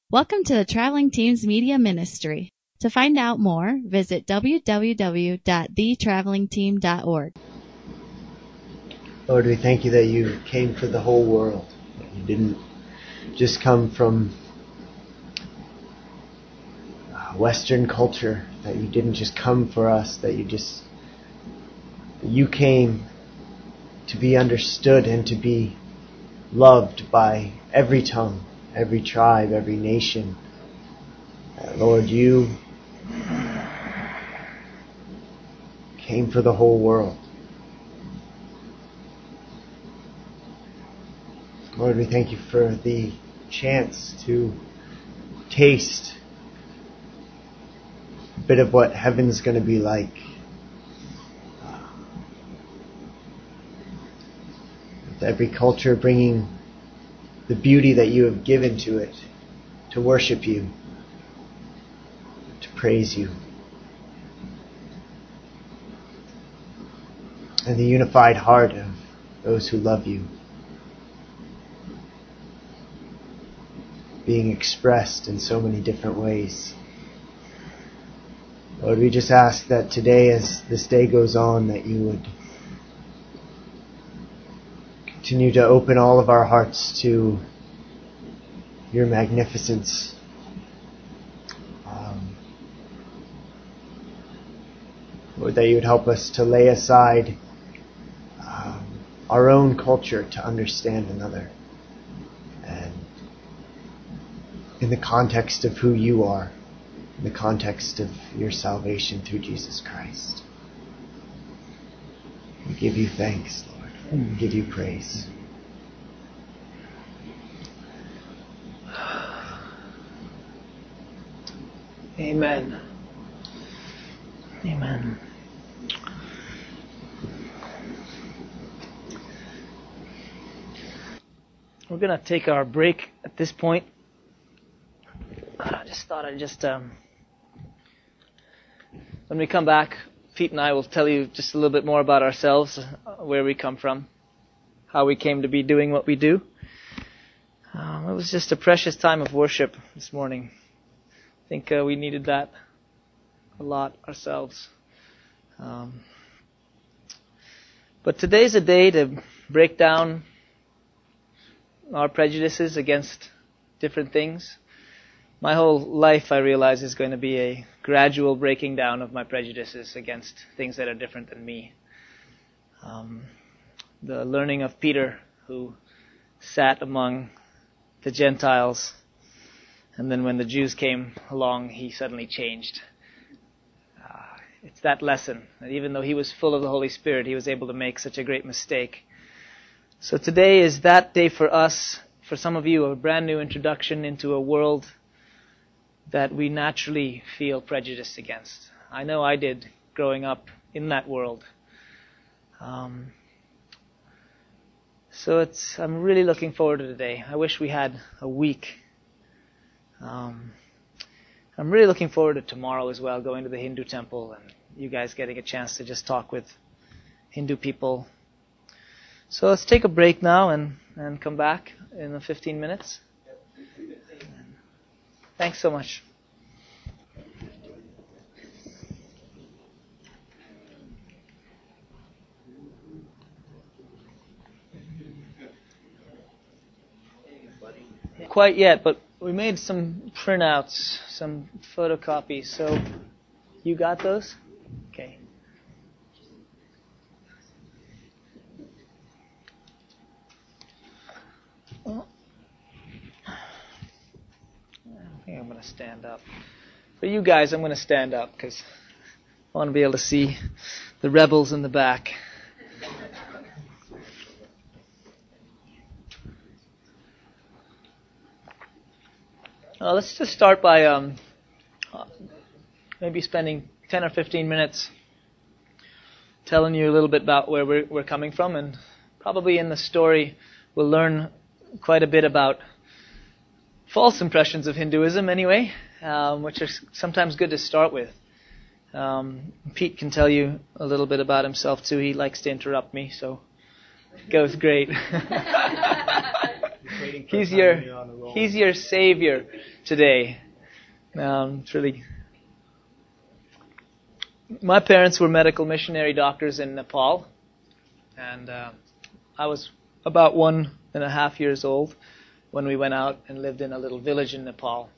Welcome to the Traveling Teams Media Ministry. To find out more, visit www.thetravelingteam.org. Lord, we thank you that you came for the whole world. That you didn't just come from Western culture. That you didn't just come for us. That you came to be understood and to be loved by every tongue, every tribe, every nation. Lord, you came for the whole world. Lord, we thank you for the chance to taste a bit of what heaven's going to be like. With every culture bringing the beauty that you have given to it, to worship you, to praise you. And the unified heart of those who love you being expressed in so many different ways. Lord, we just ask that today, as this day goes on, that you would continue to open all of our hearts to your magnificence. Lord, that you would help us to lay aside our own culture to understand another. And in the context of who you are, in the context of your salvation through Jesus Christ. We give you thanks, Lord. We give you praise. Amen. Amen. We're going to take our break at this point. I just thought when we come back, Pete and I will tell you just a little bit more about ourselves, where we come from, how we came to be doing what we do. It was just a precious time of worship this morning. I think we needed that a lot ourselves. But today's a day to break down our prejudices against different things. My whole life, I realize, is going to be a gradual breaking down of my prejudices against things that are different than me. The learning of Peter, who sat among the Gentiles, and then when the Jews came along, he suddenly changed. It's that lesson, that even though he was full of the Holy Spirit, he was able to make such a great mistake. So today is that day for us, for some of you, a brand new introduction into a world that we naturally feel prejudiced against. I know I did growing up in that world. So I'm really looking forward to today. I wish we had a week. I'm really looking forward to tomorrow as well, going to the Hindu temple and you guys getting a chance to just talk with Hindu people. So let's take a break now and come back in 15 minutes. Thanks so much. Quite yet, but we made some printouts, some photocopies. So you got those? Okay. I think I'm going to stand up. For you guys, I'm going to stand up because I want to be able to see the rebels in the back. Let's just start by maybe spending 10 or 15 minutes telling you a little bit about where we're coming from, and probably in the story we'll learn quite a bit about false impressions of Hinduism anyway, which are sometimes good to start with. Pete can tell you a little bit about himself too. He likes to interrupt me, so it goes great. He's your savior today. It's really. My parents were medical missionary doctors in Nepal, and I was about 1.5 years old when we went out and lived in a little village in Nepal.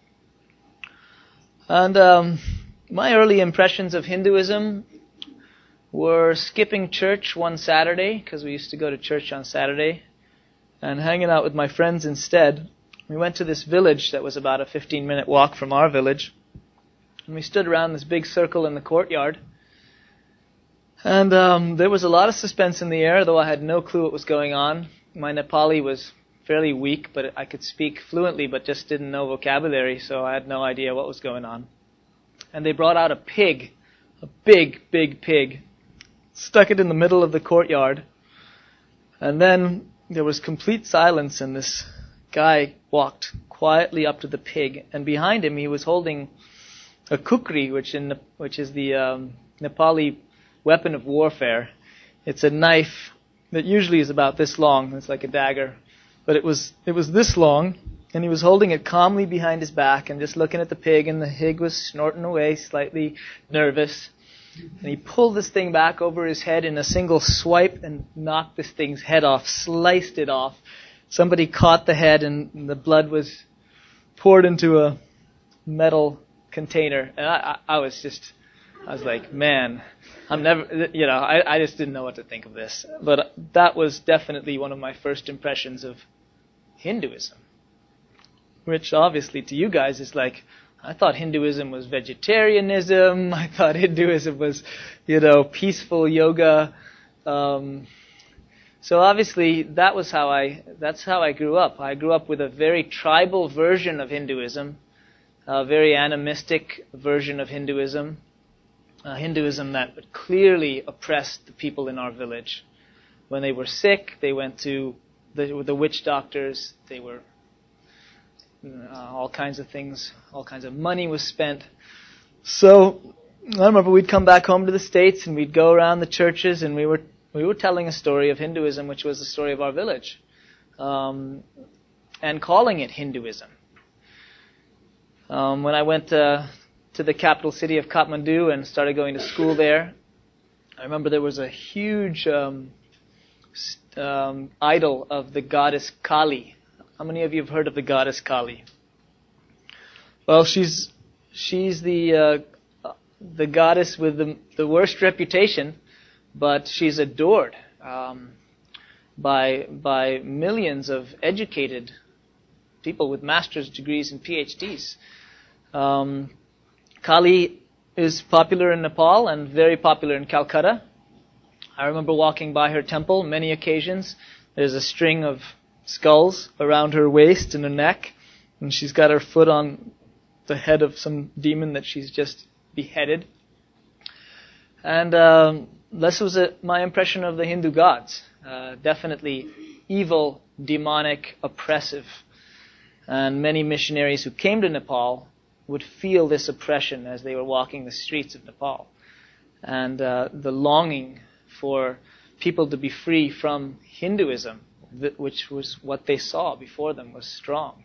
And my early impressions of Hinduism were skipping church one Saturday, because we used to go to church on Saturday, and hanging out with my friends instead. We went to this village that was about a 15-minute walk from our village, and we stood around this big circle in the courtyard. And there was a lot of suspense in the air, though I had no clue what was going on. My Nepali was fairly weak, but I could speak fluently, but just didn't know vocabulary, so I had no idea what was going on. And they brought out a pig, a big, big pig, stuck it in the middle of the courtyard, and then there was complete silence, and this guy walked quietly up to the pig, and behind him he was holding a kukri, which is the Nepali weapon of warfare. It's a knife that usually is about this long. It's like a dagger, but it was this long, and he was holding it calmly behind his back and just looking at the pig, and the pig was snorting away, slightly nervous. And he pulled this thing back over his head in a single swipe and knocked this thing's head off, sliced it off. Somebody caught the head, and the blood was poured into a metal container. And I was like, man, I just didn't know what to think of this. But that was definitely one of my first impressions of Hinduism, which obviously to you guys is like, I thought Hinduism was vegetarianism. I thought Hinduism was, peaceful yoga. So obviously that's how I grew up. I grew up with a very tribal version of Hinduism, a very animistic version of Hinduism, Hinduism that clearly oppressed the people in our village. When they were sick, they went to the witch doctors. They were all kinds of things, all kinds of money was spent. So I remember we'd come back home to the States and we'd go around the churches, and we were telling a story of Hinduism, which was the story of our village, and calling it Hinduism. When I went to the capital city of Kathmandu and started going to school there, I remember there was a huge idol of the goddess Kali. How many of you have heard of the goddess Kali? Well, she's the goddess with the worst reputation, but she's adored by millions of educated people with master's degrees and PhDs. Kali is popular in Nepal and very popular in Calcutta. I remember walking by her temple many occasions. There's a string of skulls around her waist and her neck, and she's got her foot on the head of some demon that she's just beheaded. And this was my impression of the Hindu gods. Definitely evil, demonic, oppressive. And many missionaries who came to Nepal would feel this oppression as they were walking the streets of Nepal. And the longing for people to be free from Hinduism, which was what they saw before them, was strong.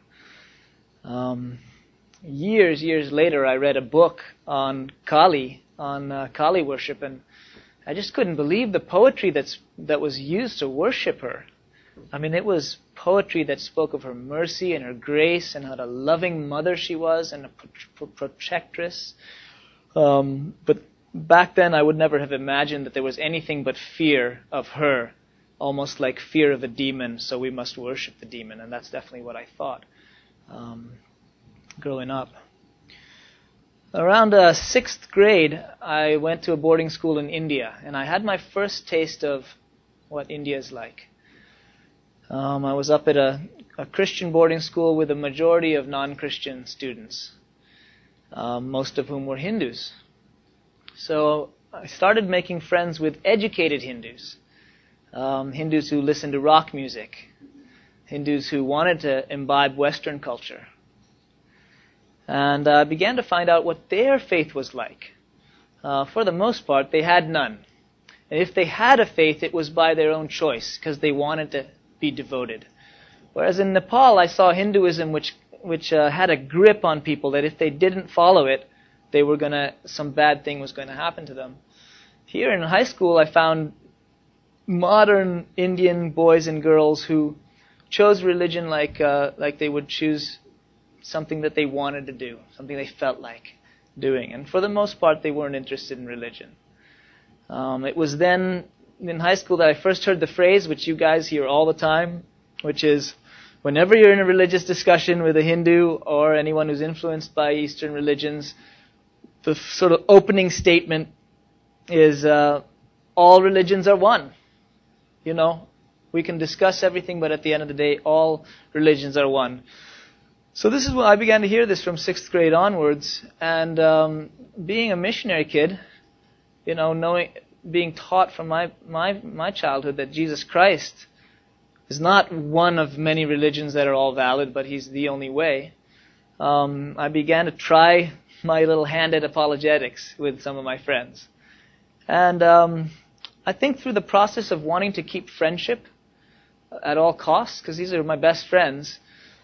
Years later, I read a book on Kali worship, and I just couldn't believe the poetry that was used to worship her. I mean, it was poetry that spoke of her mercy and her grace and what a loving mother she was and a protectress. But back then, I would never have imagined that there was anything but fear of her, almost like fear of a demon, so we must worship the demon. And that's definitely what I thought growing up. Around 6th grade, I went to a boarding school in India, and I had my first taste of what India is like. I was up at a Christian boarding school with a majority of non-Christian students, most of whom were Hindus. So I started making friends with educated Hindus, Hindus who listened to rock music, Hindus who wanted to imbibe Western culture. And I began to find out what their faith was like. For the most part, they had none. And if they had a faith, it was by their own choice, because they wanted to be devoted. Whereas in Nepal, I saw Hinduism which had a grip on people that if they didn't follow it, some bad thing was going to happen to them. Here in high school, I found modern Indian boys and girls who chose religion like they would choose something that they wanted to do, something they felt like doing. And for the most part, they weren't interested in religion. It was then in high school that I first heard the phrase, which you guys hear all the time, which is, whenever you're in a religious discussion with a Hindu or anyone who's influenced by Eastern religions, the sort of opening statement is, all religions are one. You know, we can discuss everything, but at the end of the day, all religions are one. So this is when I began to hear this from 6th grade onwards, and being a missionary kid, you know, being taught from my childhood that Jesus Christ is not one of many religions that are all valid, but He's the only way. I began to try my little hand at apologetics with some of my friends. And I think through the process of wanting to keep friendship at all costs, because these are my best friends,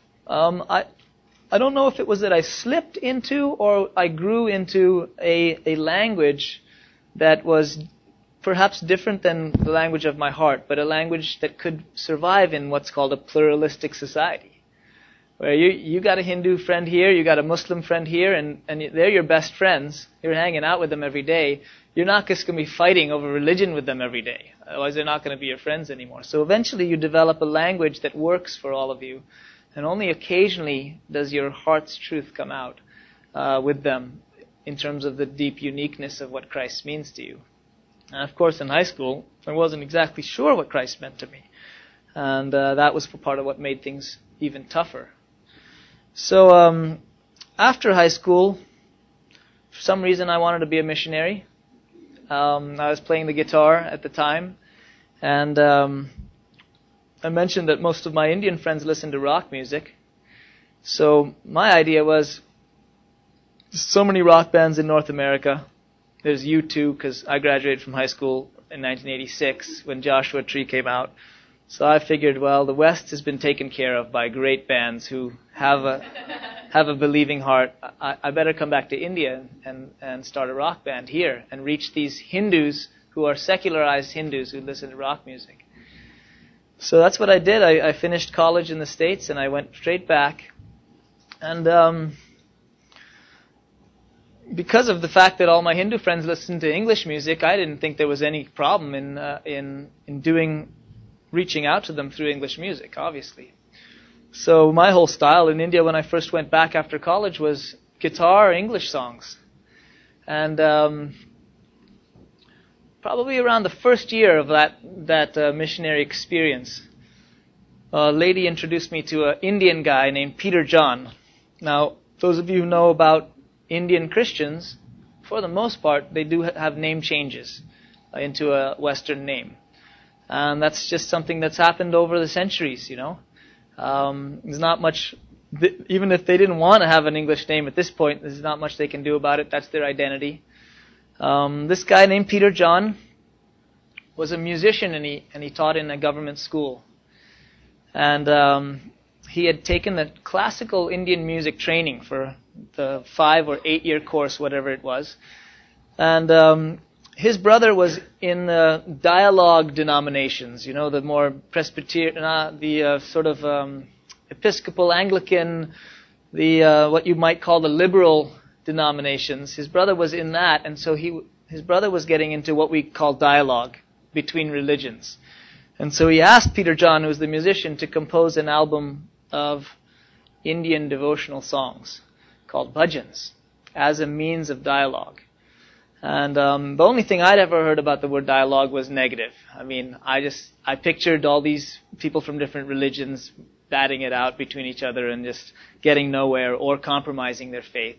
I don't know if it was that I slipped into or I grew into a language that was perhaps different than the language of my heart, but a language that could survive in what's called a pluralistic society. Where you got a Hindu friend here, you got a Muslim friend here, and they're your best friends. You're hanging out with them every day. You're not just going to be fighting over religion with them every day. Otherwise, they're not going to be your friends anymore. So eventually you develop a language that works for all of you, and only occasionally does your heart's truth come out with them in terms of the deep uniqueness of what Christ means to you. And of course, in high school, I wasn't exactly sure what Christ meant to me. And that was part of what made things even tougher. So after high school, for some reason I wanted to be a missionary. I was playing the guitar at the time, and I mentioned that most of my Indian friends listened to rock music. So my idea was, there's so many rock bands in North America. There's U2, because I graduated from high school in 1986 when Joshua Tree came out. So I figured, well, the West has been taken care of by great bands who have a believing heart. I better come back to India and start a rock band here and reach these Hindus who are secularized Hindus who listen to rock music. So that's what I did. I finished college in the States and I went straight back. And because of the fact that all my Hindu friends listened to English music, I didn't think there was any problem in reaching out to them through English music, obviously. So my whole style in India when I first went back after college was guitar English songs. And probably around the first year of that missionary experience, a lady introduced me to an Indian guy named Peter John. Now, those of you who know about Indian Christians, for the most part, they do have name changes into a Western name. And that's just something that's happened over the centuries, you know. There's not much, even if they didn't want to have an English name at this point, there's not much they can do about it. That's their identity. This guy named Peter John was a musician, and he taught in a government school. And he had taken the classical Indian music training for the 5 or 8 year course, whatever it was. And his brother was in the dialogue denominations, you know, the more Presbyterian, the sort of Episcopal, Anglican, the what you might call the liberal denominations. His brother was in that, and so his brother was getting into what we call dialogue between religions. And so he asked Peter John, who was the musician, to compose an album of Indian devotional songs called bhajans as a means of dialogue. And the only thing I'd ever heard about the word dialogue was negative. I mean, I pictured all these people from different religions batting it out between each other and just getting nowhere or compromising their faith.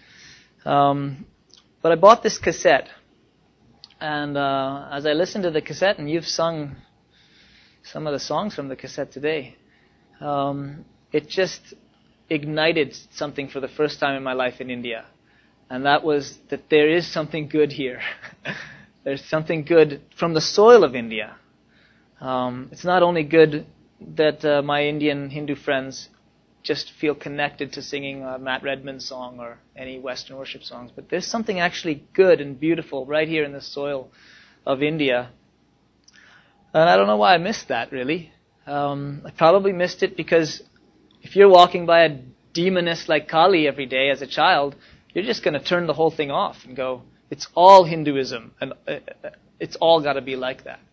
But I bought this cassette, and as I listened to the cassette, and you've sung some of the songs from the cassette today, it just ignited something for the first time in my life in India. And that was that there is something good here. There's something good from the soil of India. It's not only good that my Indian Hindu friends just feel connected to singing a Matt Redman song or any Western worship songs. But there's something actually good and beautiful right here in the soil of India. And I don't know why I missed that, really. I probably missed it because if you're walking by a demoness like Kali every day as a child, you're just going to turn the whole thing off and go, it's all Hinduism, and it's all got to be like that.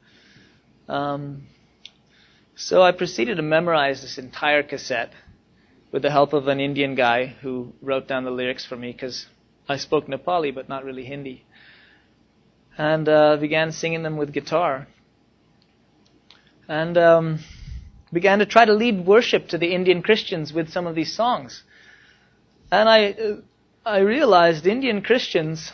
So I proceeded to memorize this entire cassette with the help of an Indian guy who wrote down the lyrics for me, because I spoke Nepali but not really Hindi, and began singing them with guitar. And began to try to lead worship to the Indian Christians with some of these songs. And I realized Indian Christians,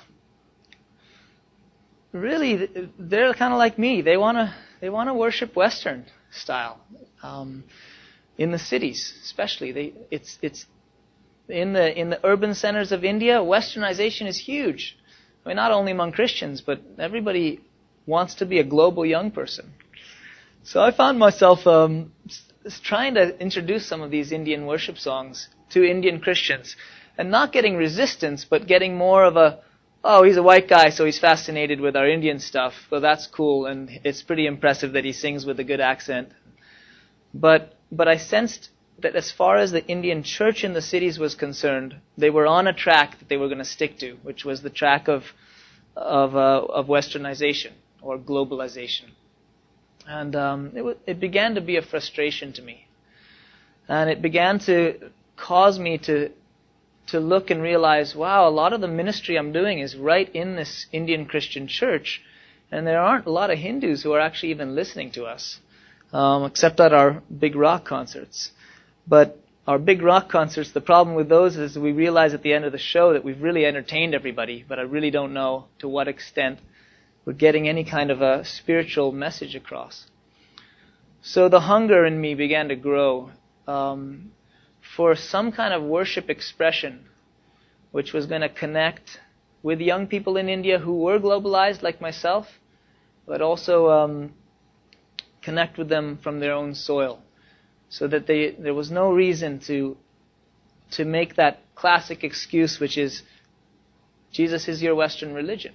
really, they're kind of like me. They want to worship Western style in the cities, especially. It's in the urban centers of India. Westernization is huge. I mean, not only among Christians, but everybody wants to be a global young person. So I found myself trying to introduce some of these Indian worship songs to Indian Christians, and not getting resistance, but getting more of a, oh, he's a white guy, so he's fascinated with our Indian stuff. Well, that's cool, and it's pretty impressive that he sings with a good accent. But I sensed that as far as the Indian church in the cities was concerned, they were on a track that they were going to stick to, which was the track of Westernization or globalization. And it began to be a frustration to me. And it began to cause me to look and realize, wow, a lot of the ministry I'm doing is right in this Indian Christian church, and there aren't a lot of Hindus who are actually even listening to us, except at our big rock concerts. But our big rock concerts, the problem with those is we realize at the end of the show that we've really entertained everybody, but I really don't know to what extent we're getting any kind of a spiritual message across. So the hunger in me began to grow for some kind of worship expression which was going to connect with young people in India who were globalized like myself, but also connect with them from their own soil, so that there was no reason to make that classic excuse, which is, Jesus is your Western religion.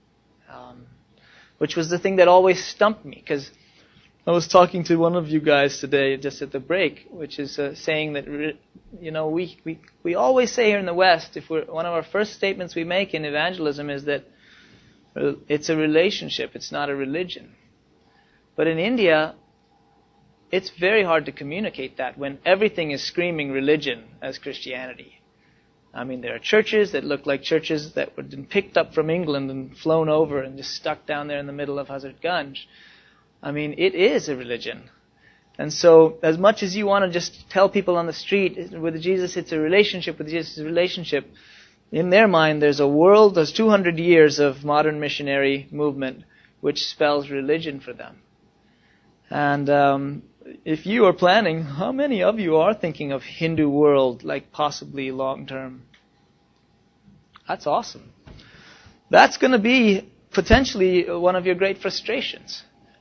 Which was the thing that always stumped me, because I was talking to one of you guys today just at the break, which is saying that, we always say here in the West, one of our first statements we make in evangelism is that it's a relationship, it's not a religion. But in India, it's very hard to communicate that when everything is screaming religion as Christianity. I mean, there are churches that look like churches that were picked up from England and flown over and just stuck down there in the middle of Hazratganj. I mean, it is a religion. And so, as much as you want to just tell people on the street, with Jesus it's a relationship, with Jesus it's a relationship, in their mind there's 200 years of modern missionary movement which spells religion for them. And if you are planning, how many of you are thinking of Hindu world, like possibly long term? That's awesome. That's going to be potentially one of your great frustrations.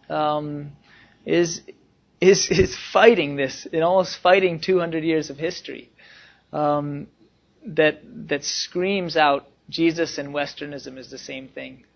Is fighting this, and almost fighting 200 years of history that screams out Jesus and Westernism is the same thing.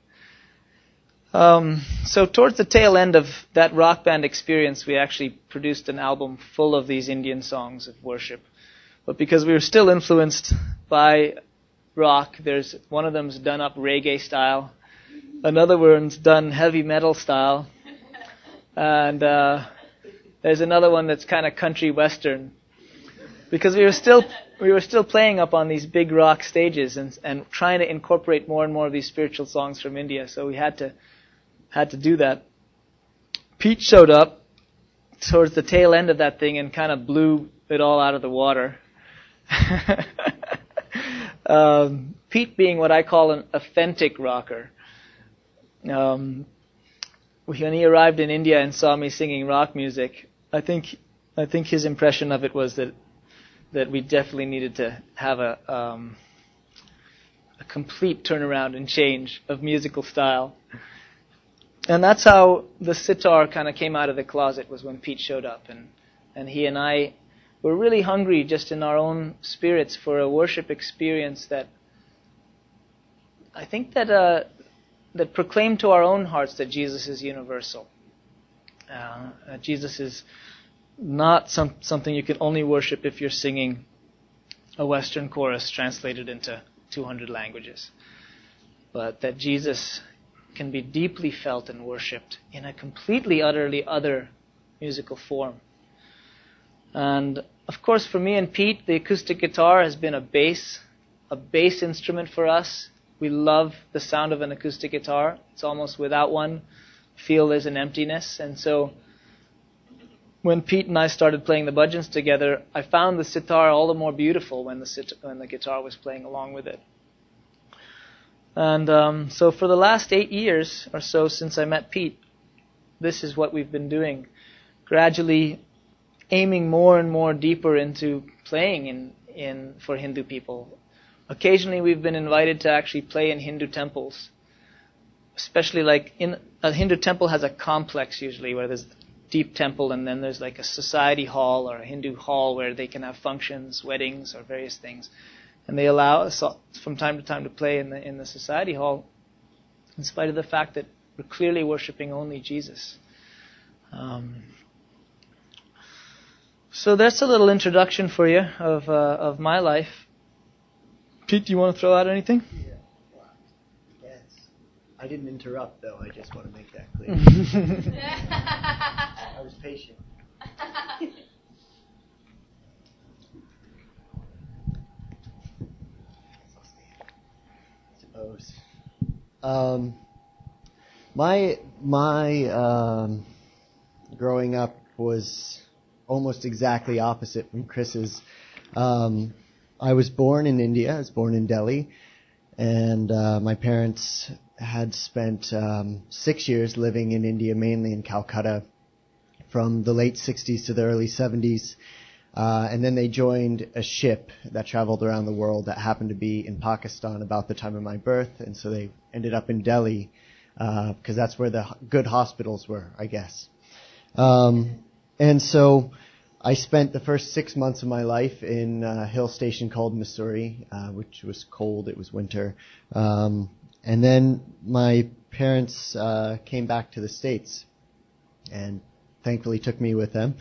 So towards the tail end of that rock band experience, we actually produced an album full of these Indian songs of worship. But because we were still influenced by rock, there's one of them's done up reggae style, another one's done heavy metal style, and there's another one that's kind of country western. Because we were still playing up on these big rock stages and trying to incorporate more and more of these spiritual songs from India, so we had to do that. Pete showed up towards the tail end of that thing and kind of blew it all out of the water. Pete being what I call an authentic rocker. When he arrived in India and saw me singing rock music, I think his impression of it was that we definitely needed to have a complete turnaround and change of musical style. And that's how the sitar kind of came out of the closet, was when Pete showed up. And And he and I were really hungry just in our own spirits for a worship experience that I think that proclaimed to our own hearts that Jesus is universal. Jesus is not something you can only worship if you're singing a Western chorus translated into 200 languages. But that Jesus can be deeply felt and worshipped in a completely, utterly other musical form. And of course, for me and Pete, the acoustic guitar has been a bass instrument for us. We love the sound of an acoustic guitar. It's almost without one, feel there's an emptiness. And so when Pete and I started playing the bhajans together, I found the sitar all the more beautiful when the guitar was playing along with it. And so for the last 8 years or so since I met Pete, this is what we've been doing, gradually aiming more and more deeper into playing for Hindu people. Occasionally we've been invited to actually play in Hindu temples, especially like a Hindu temple has a complex usually where there's a deep temple and then there's like a society hall or a Hindu hall where they can have functions, weddings, or various things. And they allow us from time to time to play in the society hall, in spite of the fact that we're clearly worshiping only Jesus. So that's a little introduction for you of my life. Pete, do you want to throw out anything? Yeah. Yes. I didn't interrupt, though. I just want to make that clear. I was patient. My growing up was almost exactly opposite from Chris's. I was born in India. I was born in Delhi, and my parents had spent 6 years living in India, mainly in Calcutta, from the late 60s to the early 70s. And then they joined a ship that traveled around the world that happened to be in Pakistan about the time of my birth. And so they ended up in Delhi because that's where the good hospitals were, I guess. And so I spent the first 6 months of my life in a hill station called Missouri, which was cold. It was winter. And then my parents came back to the States and thankfully took me with them.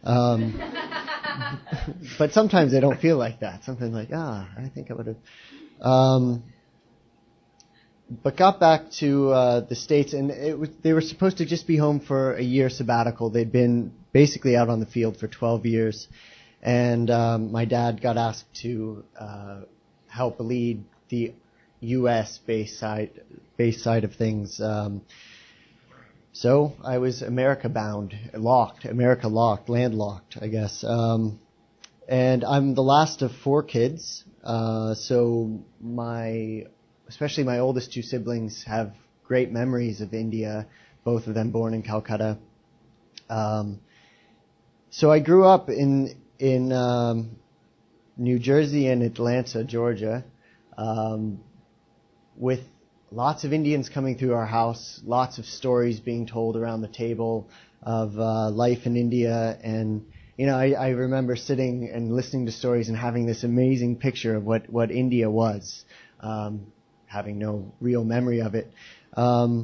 But sometimes they don't feel like that. Something like, I think I would have. But got back to the States, and they were supposed to just be home for a year sabbatical. They'd been basically out on the field for 12 years, and my dad got asked to help lead the U.S. base side of things. So I was America landlocked, I guess. And I'm the last of 4 kids. So especially my oldest 2 siblings have great memories of India, both of them born in Calcutta. So I grew up in New Jersey and Atlanta, Georgia, with lots of Indians coming through our house, lots of stories being told around the table of life in India. And, I remember sitting and listening to stories and having this amazing picture of what India was, having no real memory of it. And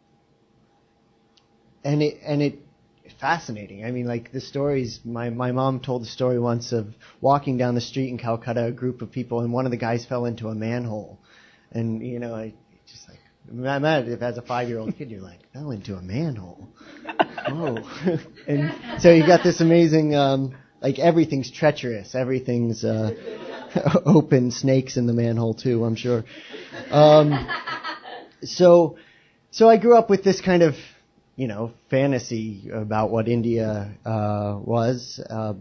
it fascinating. I mean, like the stories, my mom told the story once of walking down the street in Calcutta, a group of people, and one of the guys fell into a manhole. And, I just like, imagine if as a 5-year-old kid, you're like, fell into a manhole. Whoa. And so you got this amazing, like everything's treacherous. Everything's, open, snakes in the manhole too, I'm sure. So I grew up with this kind of, fantasy about what India, was,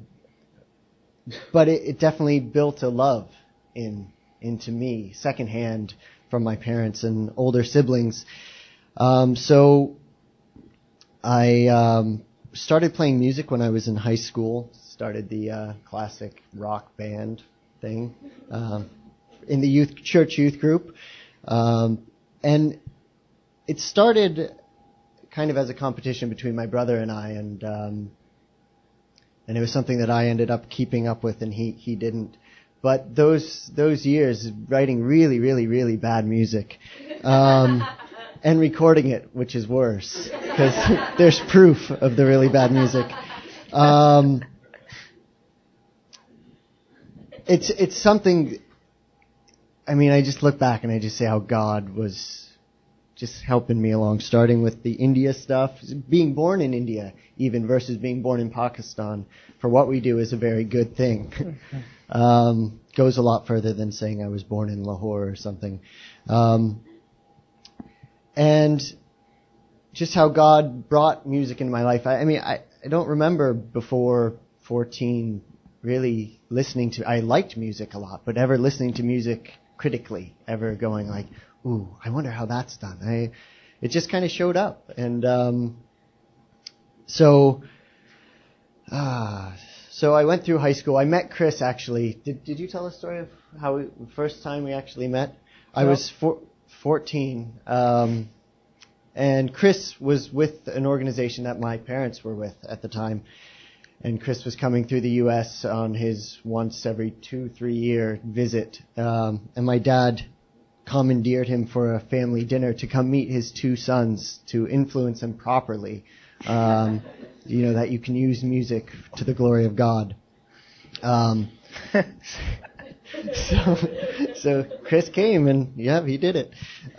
but it definitely built a love into me secondhand from my parents and older siblings. So I started playing music when I was in high school, started the classic rock band thing in the church youth group. And it started kind of as a competition between my brother and I, and And it was something that I ended up keeping up with, and he didn't. But those years writing really, really, really bad music, and recording it, which is worse, because there's proof of the really bad music. It's something. I mean, I just look back and I just say how God was just helping me along, starting with the India stuff. Being born in India, even, versus being born in Pakistan, for what we do is a very good thing. Goes a lot further than saying I was born in Lahore or something. And just how God brought music into my life. I don't remember before 14 really listening to, I liked music a lot, but ever listening to music critically, ever going like, ooh, I wonder how that's done. It just kind of showed up. And so I went through high school. I met Chris, actually. Did you tell the story of how the first time we actually met? No. I was 14. And Chris was with an organization that my parents were with at the time. And Chris was coming through the U.S. on his once every 2-3 year visit. And my dad commandeered him for a family dinner to come meet his 2 sons, to influence them properly. That you can use music to the glory of God. So Chris came, and he did it.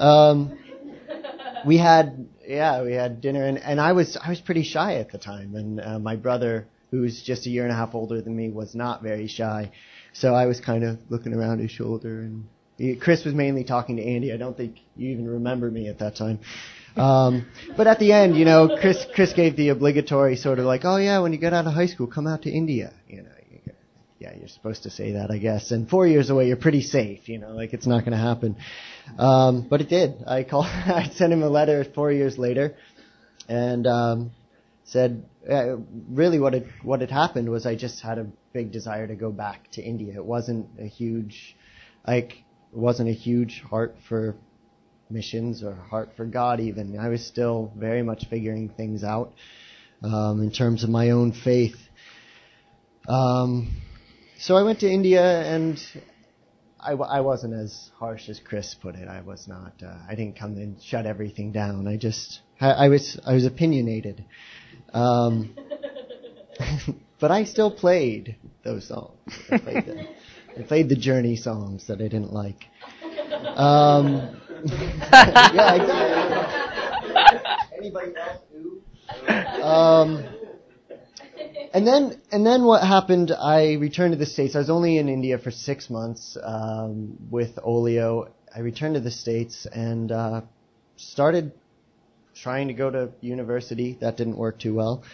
We had dinner, and I was pretty shy at the time, and my brother, who was just a year and a half older than me, was not very shy. So I was kind of looking around his shoulder, and Chris was mainly talking to Andy. I don't think you even remember me at that time. But at the end, Chris gave the obligatory sort of like, oh yeah, when you get out of high school, come out to India. You're supposed to say that, I guess. And 4 years away, you're pretty safe, like it's not going to happen. But it did. I sent him a letter 4 years later, and said, really what had happened was I just had a big desire to go back to India. It wasn't a huge heart for missions or heart for God even. I was still very much figuring things out in terms of my own faith. So I went to India, and I wasn't as harsh as Chris put it. I was not. I didn't come and shut everything down. I was opinionated. But I still played those songs. I played the Journey songs that I didn't like. Yeah, exactly. Anybody else do? And then what happened, I returned to the States. I was only in India for 6 months with Olio. I returned to the States and started trying to go to university. That didn't work too well.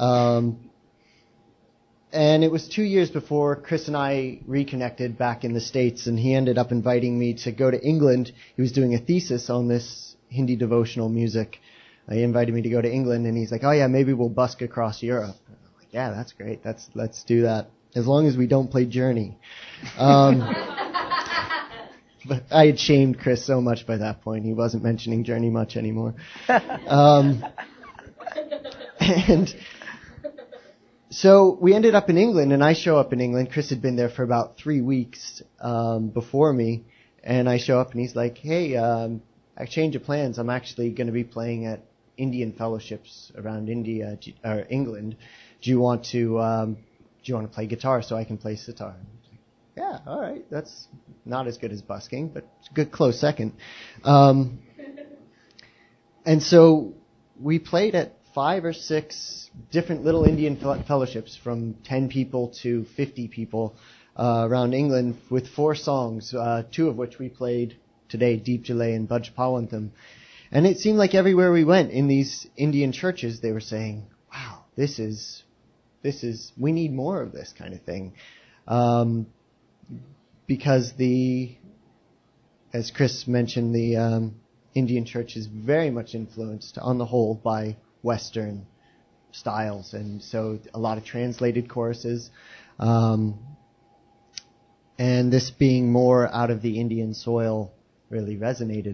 And it was 2 years before Chris and I reconnected back in the States, and he ended up inviting me to go to England. He was doing a thesis on this Hindi devotional music. He invited me to go to England, and he's like, oh yeah, maybe we'll busk across Europe. And I'm like, yeah, that's great. Let's do that. As long as we don't play Journey. But I had shamed Chris so much by that point. He wasn't mentioning Journey much anymore. And so we ended up in England, and I show up in England. Chris had been there for about 3 weeks before me, and I show up, and he's like, hey, I change of plans. I'm actually going to be playing at Indian fellowships around India or England. Do you want to play guitar so I can play sitar? Yeah, all right. That's not as good as busking, but it's a good close second. And so we played at 5 or 6 different little Indian fellowships, from 10 people to 50 people around England, with 4 songs, 2 of which we played today, Deep Jalay and Baj Pawantham. And it seemed like everywhere we went in these Indian churches, they were saying, wow, this is, we need more of this kind of thing. Because as Chris mentioned, the Indian church is very much influenced, on the whole, by Western styles, and so a lot of translated choruses, and this being more out of the Indian soil really resonated.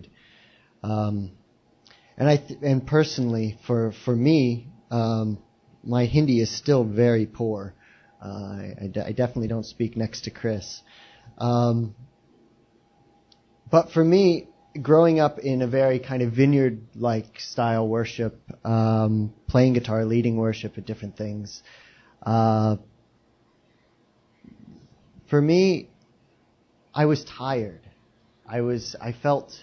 And personally, for me, my Hindi is still very poor. I definitely don't speak next to Chris. But for me, growing up in a very kind of vineyard-like style worship, playing guitar, leading worship at different things, for me, I was tired. I felt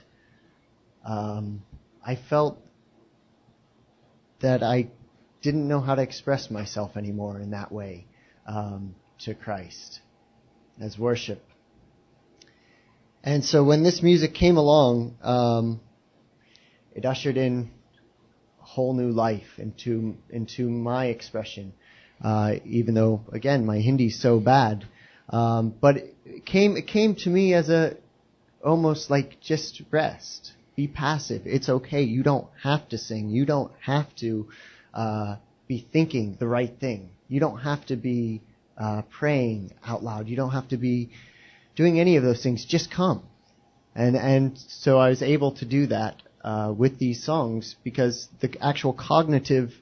that I didn't know how to express myself anymore in that way to Christ as worship. And so when this music came along, it ushered in a whole new life into my expression. Even though, again, my Hindi's so bad, but it came to me as almost like just rest, be passive. It's okay. You don't have to sing. You don't have to be thinking the right thing. You don't have to be praying out loud. You don't have to be doing any of those things. Just come. And so I was able to do that with these songs because the actual cognitive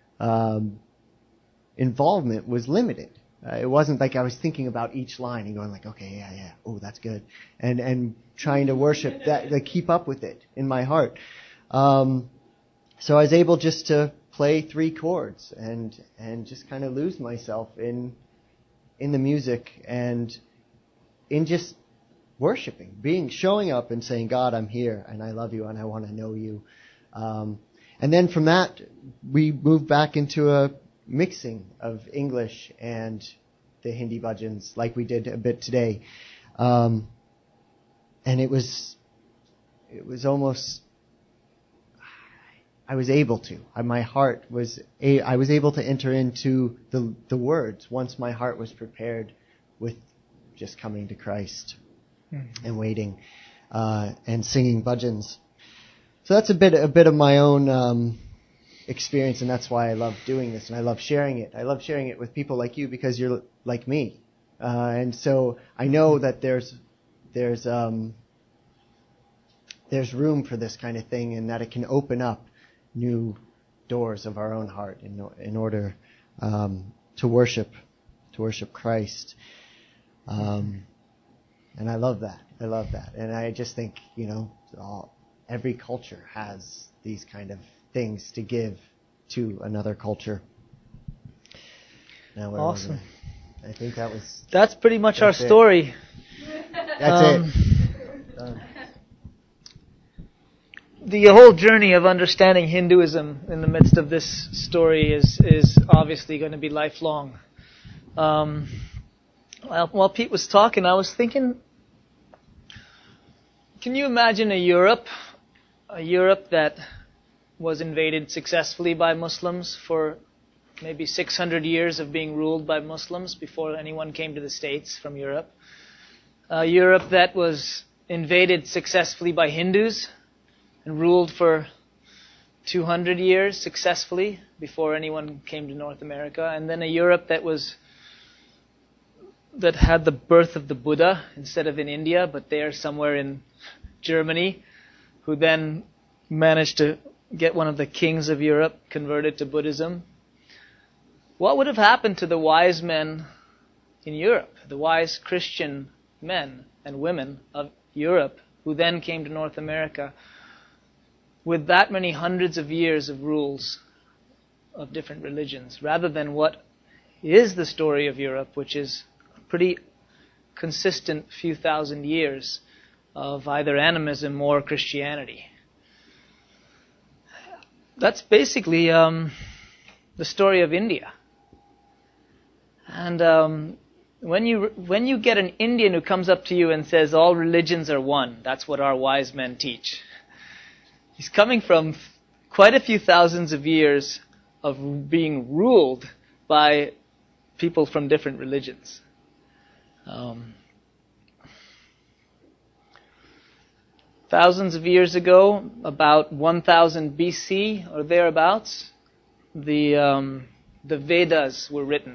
involvement was limited. It wasn't like I was thinking about each line and going like, okay, yeah, oh, that's good, and trying to worship that, like keep up with it in my heart. So I was able just to play 3 chords and just kind of lose myself in the music and in just worshiping, showing up and saying, God, I'm here and I love you and I want to know you. And then from that, we moved back into a mixing of English and the Hindi bhajans like we did a bit today. And it was almost, I was able to. My heart was, I was able to enter into the words once my heart was prepared with just coming to Christ and waiting and singing bhajans. So that's a bit of my own experience, and that's why I love doing this, and I love sharing it. I love sharing it with people like you because you're like me, and so I know that there's room for this kind of thing, and that it can open up new doors of our own heart in order to worship Christ. And I love that. And I just think, every culture has these kind of things to give to another culture. Now, awesome. I think that's pretty much our story. That's it. The whole journey of understanding Hinduism in the midst of this story is obviously going to be lifelong. While Pete was talking, I was thinking, can you imagine a Europe that was invaded successfully by Muslims for maybe 600 years of being ruled by Muslims before anyone came to the States from Europe? A Europe that was invaded successfully by Hindus and ruled for 200 years successfully before anyone came to North America, and then a Europe that had the birth of the Buddha instead of in India, but there somewhere in Germany, who then managed to get one of the kings of Europe converted to Buddhism. What would have happened to the wise men in Europe, the wise Christian men and women of Europe, who then came to North America with that many hundreds of years of rules of different religions, rather than what is the story of Europe, which is a pretty consistent few thousand years of either animism or Christianity? That's basically the story of India. And when you get an Indian who comes up to you and says all religions are one, that's what our wise men teach. He's coming from quite a few thousands of years of being ruled by people from different religions. Thousands of years ago, about 1000 BC or thereabouts, the Vedas were written.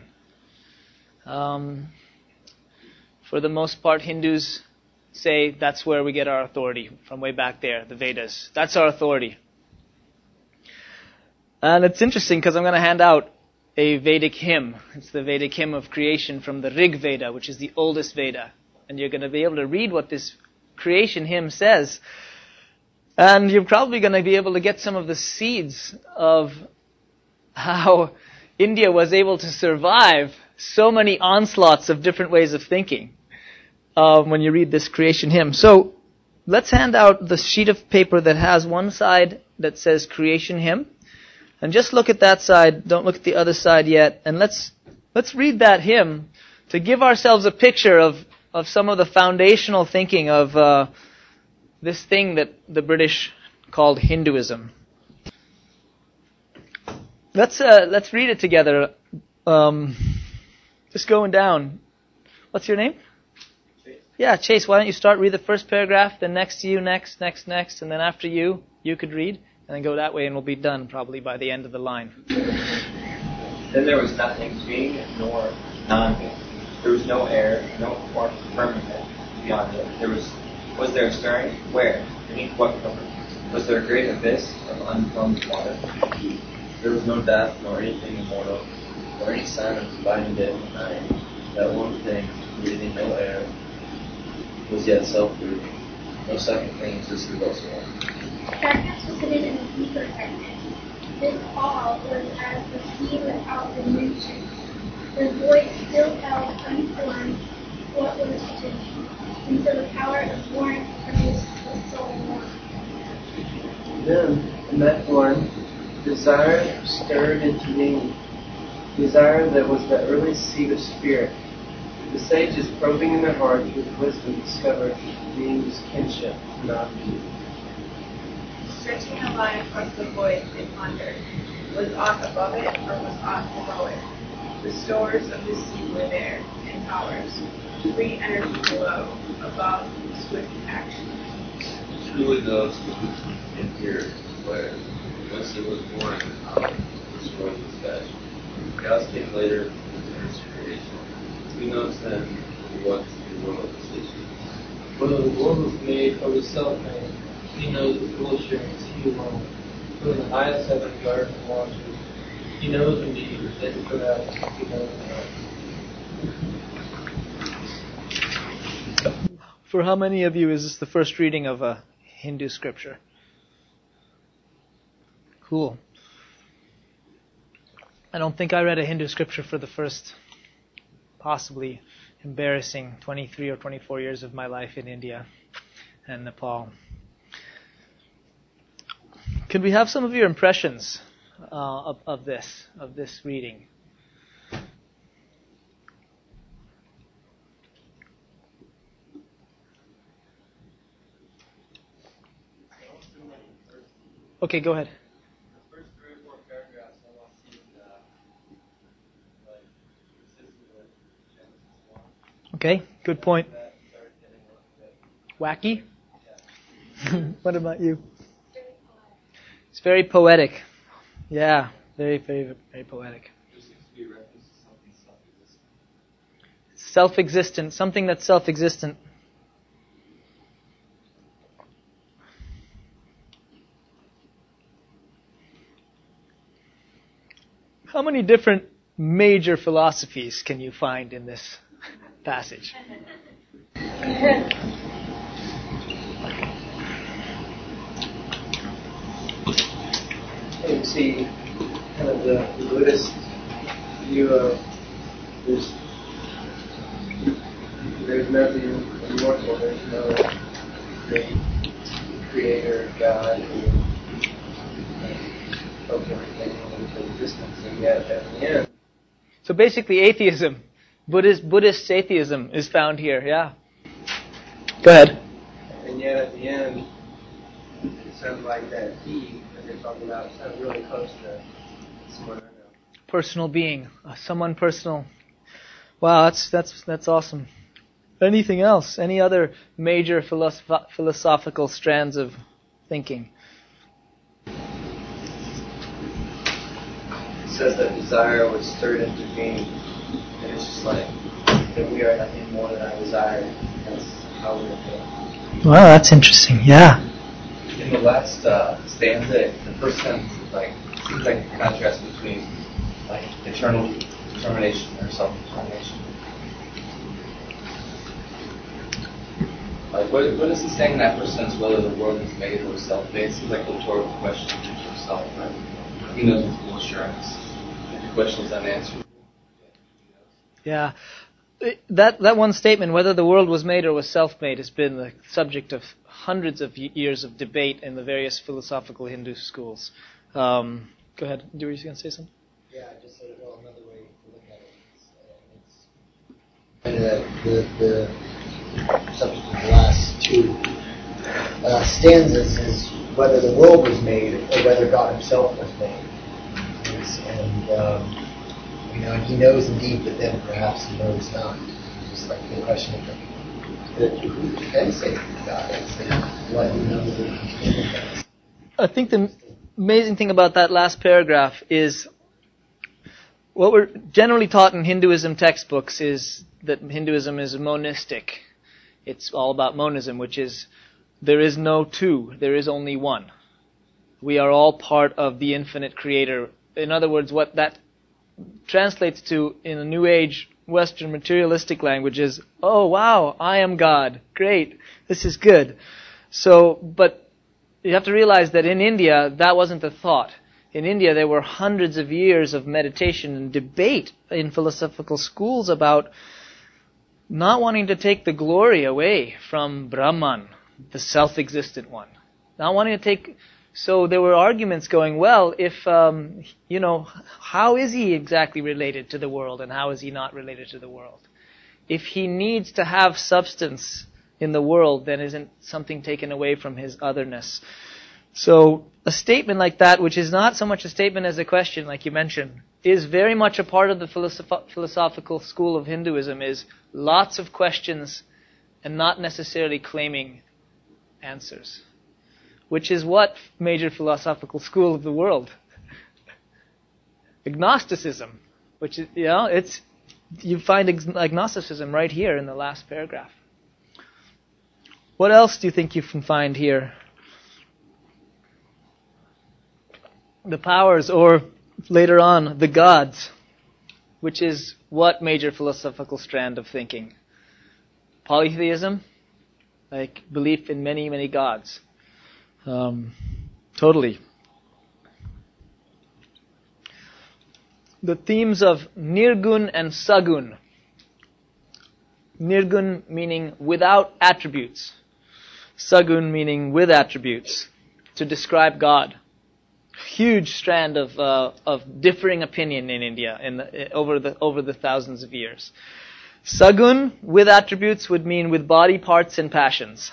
For the most part, Hindus say that's where we get our authority, from way back there, the Vedas. That's our authority. And it's interesting because I'm going to hand out a Vedic hymn. It's the Vedic hymn of creation from the Rig Veda, which is the oldest Veda. And you're going to be able to read what this creation hymn says. And you're probably going to be able to get some of the seeds of how India was able to survive so many onslaughts of different ways of thinking when you read this creation hymn. So let's hand out the sheet of paper that has one side that says creation hymn. And just look at that side. Don't look at the other side yet. And let's read that hymn to give ourselves a picture of some of the foundational thinking of this thing that the British called Hinduism. Let's read it together. Just going down. What's your name? Chase. Yeah, Chase. Why don't you start? Read the first paragraph, then next to you, next, and then after you could read, and then go that way, and we'll be done probably by the end of the line. Then there was nothing being nor non-being. There was no air, no firmament beyond it. Was there a stirring? Where? Beneath what cover? Was there a great abyss of unplumbed water? There was no death, nor anything immortal, or any sign of dividing day from night. That one thing, breathing no air, was yet self-breathing. No second thing existed whatsoever. Darkness was hidden in a deeper darkness. This all was as the sea without dimension. The void still held unformed what was to be, until the power of warmth produced the soul warmth. Then, in that form, desire stirred into being. Desire that was the early seed of spirit. The sages, probing in their hearts with wisdom, discovered being's kinship, not being. Stretching a line across the void, they pondered. Was aught above it, or was aught below it? The stores of the sea were there, and powers. Free energy below, above, swift action. Truly those who in here declared, once it was born, this world was fed. Chaos came later in the earth's creation. We know then what the world is teaching. Whether the world was made or was self-made, he knows the full assurance, he alone. For in the highest heaven guards and watches, he knows indeed that for that he knows not. For how many of you is this the first reading of a Hindu scripture? Cool. I don't think I read a Hindu scripture for the first possibly embarrassing 23 or 24 years of my life in India and Nepal. Could we have some of your impressions of this reading? Okay, go ahead. The first 3 or 4 paragraphs I want to see consistent with Genesis 1. Okay, good point. That started getting a little bit. Wacky? Yeah. What about you? It's very poetic. Yeah, very, very, very poetic. There seems to be a reference to something self-existent. Self-existent, something that's self-existent. How many different major philosophies can you find in this passage? You see kind of the Buddhist view of there's nothing immortal, there's no great creator, God, who spoke everything into existence, and yet at the end. So basically atheism, Buddhist atheism is found here, yeah. Go ahead. And yet at the end, it sounds like that he that they're talking about sounds really close to someone I know. Personal being, someone personal. Wow, that's awesome. Anything else? Any other major philosophical strands of thinking? It says that desire was stirred into being, and it's just like that we are nothing more than our desire. That's how we're feeling. Wow, that's interesting. Yeah. In the last stanza, the first sentence is like seems like a contrast between like eternal determination or self-determination. Like, what is he saying in that first sentence, whether the world is made or self-made? It seems like a rhetorical question to himself, right? He knows with full assurance. If the question is unanswered. Yeah. That one statement, whether the world was made or was self-made, has been the subject of hundreds of years of debate in the various philosophical Hindu schools. Go ahead. You were going to say something? Yeah, I just said, well, another way to look at it is the subject of the last two stanzas is whether the world was made or whether God himself was made. And he knows indeed, but then perhaps he knows not. Just like the question of who can say God is, what he knows and he knows. I think the amazing thing about that last paragraph is what we're generally taught in Hinduism textbooks is that Hinduism is monistic. It's all about monism, which is there is no two, there is only one. We are all part of the infinite creator. In other words, what that translates to in a New Age Western materialistic language is, oh wow, I am God. Great, this is good. But you have to realize that in India, that wasn't the thought. In India, there were hundreds of years of meditation and debate in philosophical schools about not wanting to take the glory away from Brahman, the self-existent one. Not wanting to take... So there were arguments going, well, if, how is he exactly related to the world and how is he not related to the world? If he needs to have substance in the world, then isn't something taken away from his otherness? So a statement like that, which is not so much a statement as a question, like you mentioned, is very much a part of the philosophical school of Hinduism, is lots of questions and not necessarily claiming answers. Which is what major philosophical school of the world? Agnosticism. Which is, you find agnosticism right here in the last paragraph. What else do you think you can find here? The powers, or later on, the gods, which is what major philosophical strand of thinking? Polytheism, like belief in many, many gods. Totally. The themes of Nirgun and Sagun. Nirgun meaning without attributes. Sagun meaning with attributes, to describe God. Huge strand of differing opinion in India over the thousands of years. Sagun, with attributes, would mean with body parts and passions.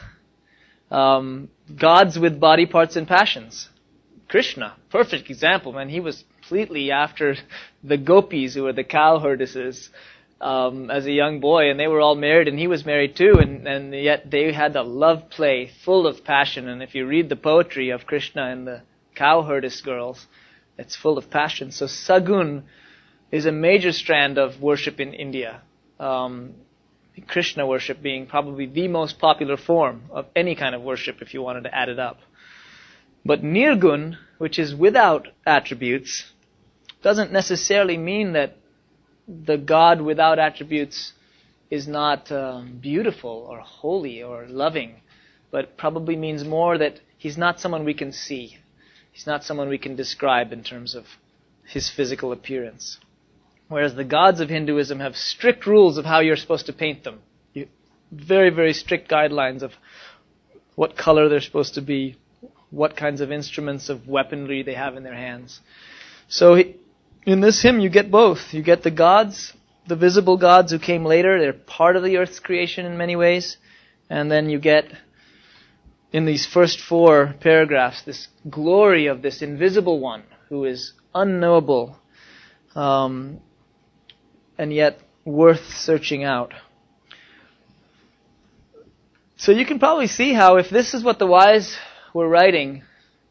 Gods with body parts and passions. Krishna, perfect example, man. He was completely after the gopis, who were the cow herdesses, as a young boy, and they were all married, and he was married too, and yet they had a love play full of passion. And if you read the poetry of Krishna and the cow herdess girls, it's full of passion. So Sagun is a major strand of worship in India. Krishna worship being probably the most popular form of any kind of worship if you wanted to add it up. But Nirgun, which is without attributes, doesn't necessarily mean that the God without attributes is not beautiful or holy or loving, but probably means more that he's not someone we can see. He's not someone we can describe in terms of his physical appearance. Whereas the gods of Hinduism have strict rules of how you're supposed to paint them. Very, very strict guidelines of what color they're supposed to be, what kinds of instruments of weaponry they have in their hands. So in this hymn you get both. You get the gods, the visible gods who came later. They're part of the earth's creation in many ways. And then you get, in these first 4 paragraphs, this glory of this invisible one who is unknowable, and yet worth searching out. So you can probably see how, if this is what the wise were writing,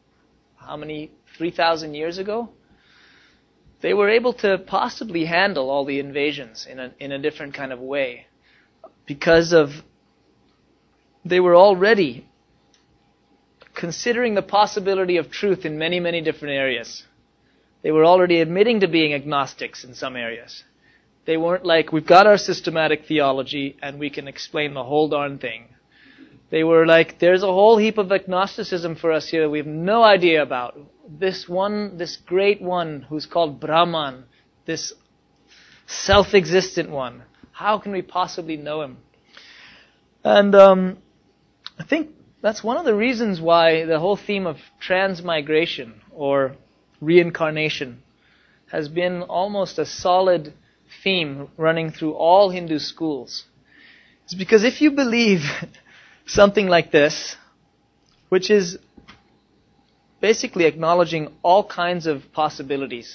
3,000 years ago, they were able to possibly handle all the invasions in a different kind of way, because they were already considering the possibility of truth in many, many different areas. They were already admitting to being agnostics in some areas. They weren't like, we've got our systematic theology and we can explain the whole darn thing. They were like, there's a whole heap of agnosticism for us here we have no idea about. This great one who's called Brahman, this self-existent one. How can we possibly know him? And I think that's one of the reasons why the whole theme of transmigration or reincarnation has been almost a solid theme running through all Hindu schools. It's because if you believe something like this, which is basically acknowledging all kinds of possibilities,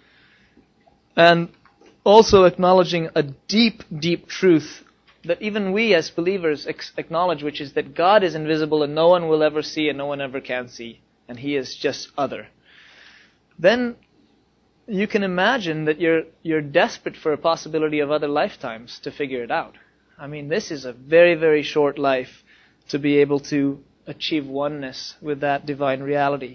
and also acknowledging a deep, deep truth that even we as believers acknowledge, which is that God is invisible and no one will ever see and no one ever can see, and He is just other, then you can imagine that you're desperate for a possibility of other lifetimes to figure it out. I mean, this is a very, very short life to be able to achieve oneness with that divine reality.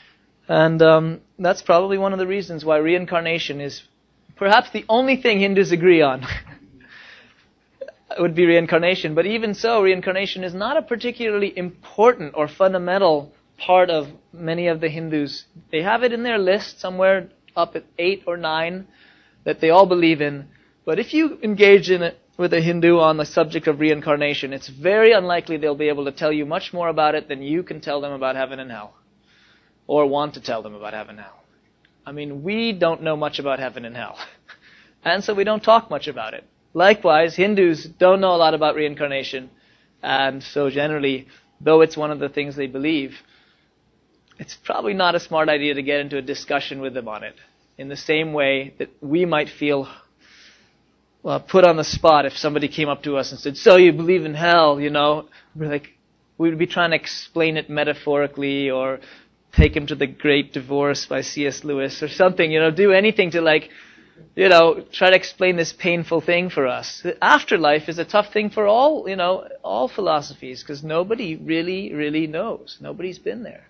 And that's probably one of the reasons why reincarnation is perhaps the only thing Hindus agree on. Would be reincarnation. But even so, reincarnation is not a particularly important or fundamental part of many of the Hindus. They have it in their list somewhere up at 8 or 9 that they all believe in. But if you engage in it with a Hindu on the subject of reincarnation, it's very unlikely they'll be able to tell you much more about it than you can tell them about heaven and hell, or want to tell them about heaven and hell. I mean, we don't know much about heaven and hell, and so we don't talk much about it. Likewise, Hindus don't know a lot about reincarnation, and so generally, though it's one of the things they believe, it's probably not a smart idea to get into a discussion with them on it, in the same way that we might feel put on the spot if somebody came up to us and said, so you believe in hell, you know? We'd be trying to explain it metaphorically, or take him to The Great Divorce by C.S. Lewis or something, do anything to try to explain this painful thing for us. The afterlife is a tough thing for all philosophies, because nobody really, really knows. Nobody's been there.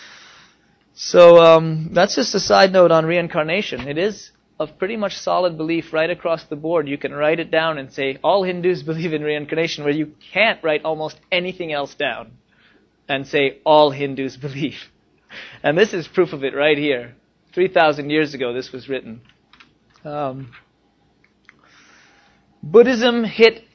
So that's just a side note on reincarnation. It is of pretty much solid belief right across the board. You can write it down and say, all Hindus believe in reincarnation, where you can't write almost anything else down and say, all Hindus believe. And this is proof of it right here. 3,000 years ago this was written. Buddhism hit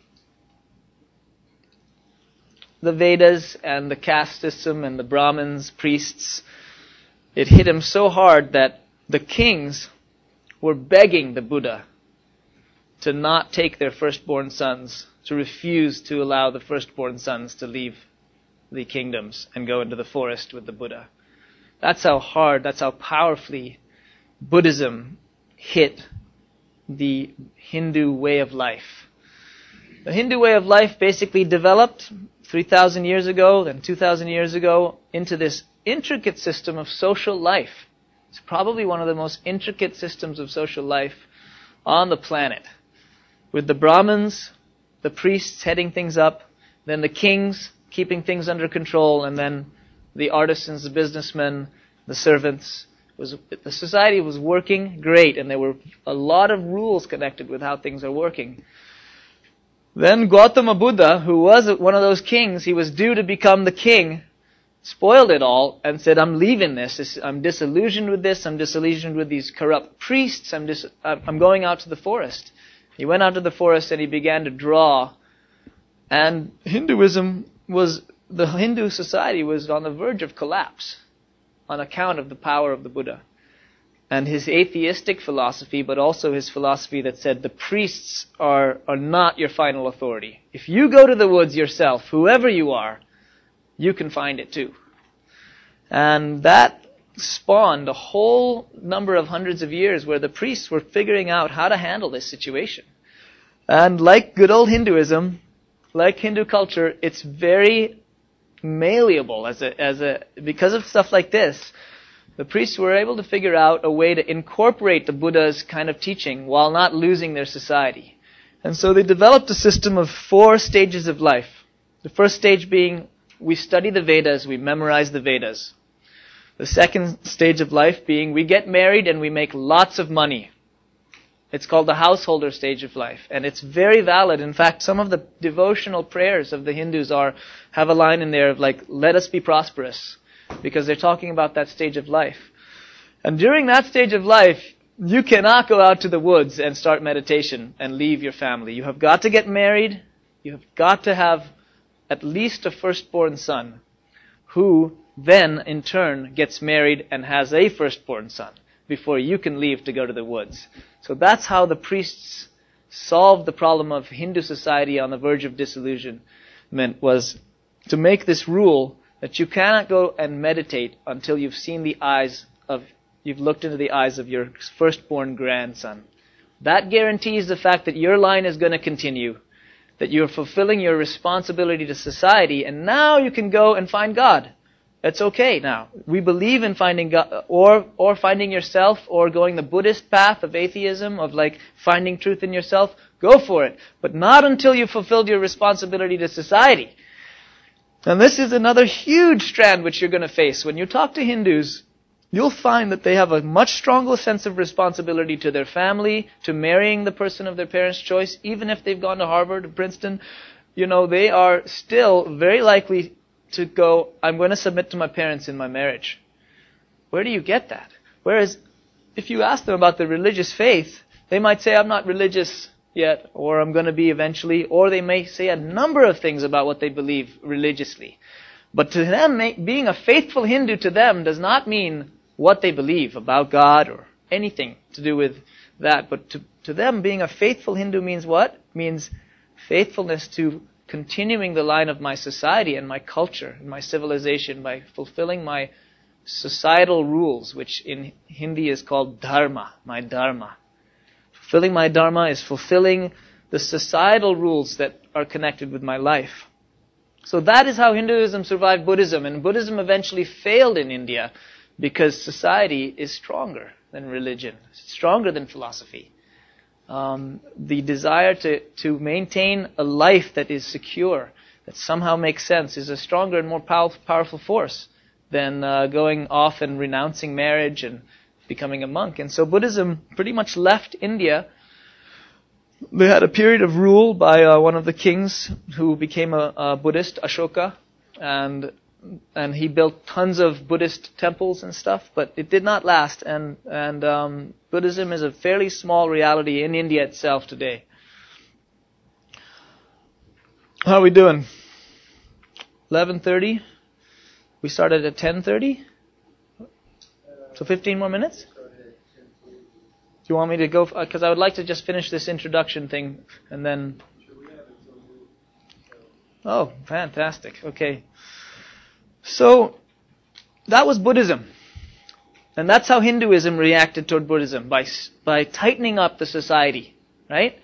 the Vedas and the caste system and the Brahmins, priests. It hit them so hard that the kings were begging the Buddha to not take their firstborn sons, to refuse to allow the firstborn sons to leave the kingdoms and go into the forest with the Buddha. That's how hard, that's how powerfully Buddhism hit the Hindu way of life. The Hindu way of life basically developed 3,000 years ago, then 2,000 years ago, into this intricate system of social life. It's probably one of the most intricate systems of social life on the planet, with the Brahmins, the priests heading things up, then the kings keeping things under control, and then the artisans, the businessmen, the servants. The society was working great, and there were a lot of rules connected with how things are working. Then Gautama Buddha, who was one of those kings, he was due to become the king, spoiled it all and said, I'm leaving this. I'm disillusioned with this. I'm disillusioned with these corrupt priests. I'm going out to the forest. He went out to the forest and he began to draw. And the Hindu society was on the verge of collapse on account of the power of the Buddha. And his atheistic philosophy, but also his philosophy that said the priests are not your final authority. If you go to the woods yourself, whoever you are, you can find it too. And that spawned a whole number of hundreds of years where the priests were figuring out how to handle this situation. And like good old Hinduism, like Hindu culture, it's very malleable because of stuff like this. The priests were able to figure out a way to incorporate the Buddha's kind of teaching while not losing their society. And so they developed a system of 4 stages of life. The first stage being, we study the Vedas, we memorize the Vedas. The second stage of life being we get married and we make lots of money. It's called the householder stage of life, and it's very valid. In fact, some of the devotional prayers of the Hindus have a line in there of like, let us be prosperous, because they're talking about that stage of life. And during that stage of life, you cannot go out to the woods and start meditation and leave your family. You have got to get married. You have got to have at least a firstborn son, who then, in turn, gets married and has a firstborn son before you can leave to go to the woods. So that's how the priests solved the problem of Hindu society on the verge of disillusionment, was to make this rule that you cannot go and meditate until you've looked into the eyes of your firstborn grandson. That guarantees the fact that your line is going to continue, that you're fulfilling your responsibility to society, and now you can go and find God. It's okay now. We believe in finding God, or finding yourself, or going the Buddhist path of atheism, of like finding truth in yourself. Go for it. But not until you've fulfilled your responsibility to society. And this is another huge strand which you're going to face. When you talk to Hindus, you'll find that they have a much stronger sense of responsibility to their family, to marrying the person of their parents' choice, even if they've gone to Harvard or Princeton. They are still very likely to go, I'm going to submit to my parents in my marriage. Where do you get that? Whereas, if you ask them about their religious faith, they might say, I'm not religious yet, or I'm going to be eventually, or they may say a number of things about what they believe religiously. But to them, being a faithful Hindu to them does not mean what they believe about God or anything to do with that. But to them, being a faithful Hindu means what? Means faithfulness to continuing the line of my society and my culture and my civilization by fulfilling my societal rules, which in Hindi is called dharma, my dharma. Fulfilling my dharma is fulfilling the societal rules that are connected with my life. So that is how Hinduism survived Buddhism, and Buddhism eventually failed in India because society is stronger than religion, stronger than philosophy. The desire to maintain a life that is secure, that somehow makes sense, is a stronger and more powerful force than going off and renouncing marriage and becoming a monk. And so Buddhism pretty much left India. They had a period of rule by one of the kings who became a Buddhist, Ashoka, and he built tons of Buddhist temples and stuff, but it did not last. And Buddhism is a fairly small reality in India itself today. How are we doing? 11:30. We started at 10:30. So 15 more minutes. Do you want me to go? Because I would like to just finish this introduction thing and then. Oh, fantastic. Okay. So, that was Buddhism. And that's how Hinduism reacted toward Buddhism, by tightening up the society, right?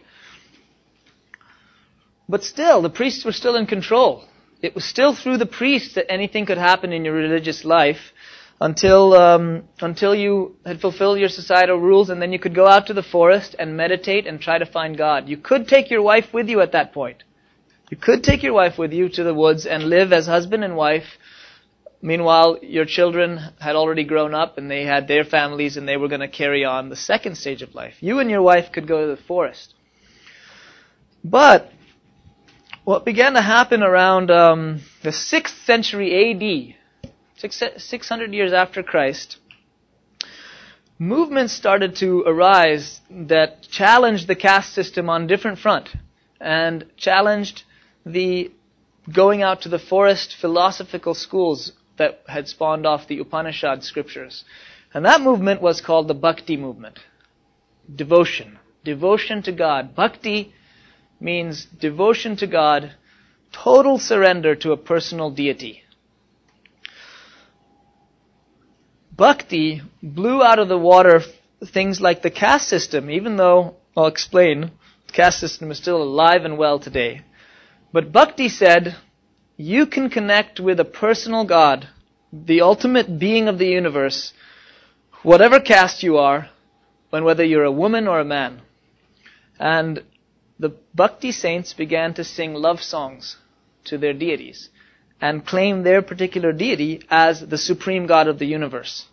But still, the priests were still in control. It was still through the priests that anything could happen in your religious life until you had fulfilled your societal rules, and then you could go out to the forest and meditate and try to find God. You could take your wife with you at that point. You could take your wife with you to the woods and live as husband and wife. Meanwhile, your children had already grown up and they had their families and they were going to carry on the second stage of life. You and your wife could go to the forest. But what began to happen around the 6th century AD, 600 years after Christ, movements started to arise that challenged the caste system on a different front and challenged the going out to the forest philosophical schools that had spawned off the Upanishad scriptures. And that movement was called the Bhakti movement. Devotion. Devotion to God. Bhakti means devotion to God, total surrender to a personal deity. Bhakti blew out of the water things like the caste system, even though, I'll explain, the caste system is still alive and well today. But Bhakti said, you can connect with a personal God, the ultimate being of the universe, whatever caste you are, and whether you're a woman or a man. And the Bhakti saints began to sing love songs to their deities. and claim their particular deity as the supreme God of the universe.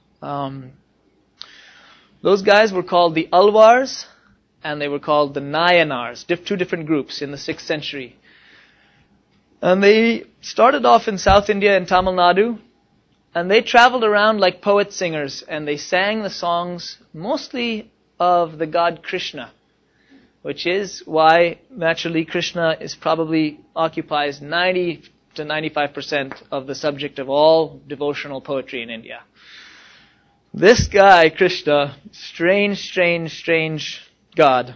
Those guys were called the Alvars, and they were called the Nayanars, two different groups in the 6th century. And they started off in South India and Tamil Nadu, and they traveled around like poet singers, and they sang the songs mostly of the god Krishna, which is why naturally Krishna occupies 90 to 95% of the subject of all devotional poetry in India. This guy, Krishna, strange god.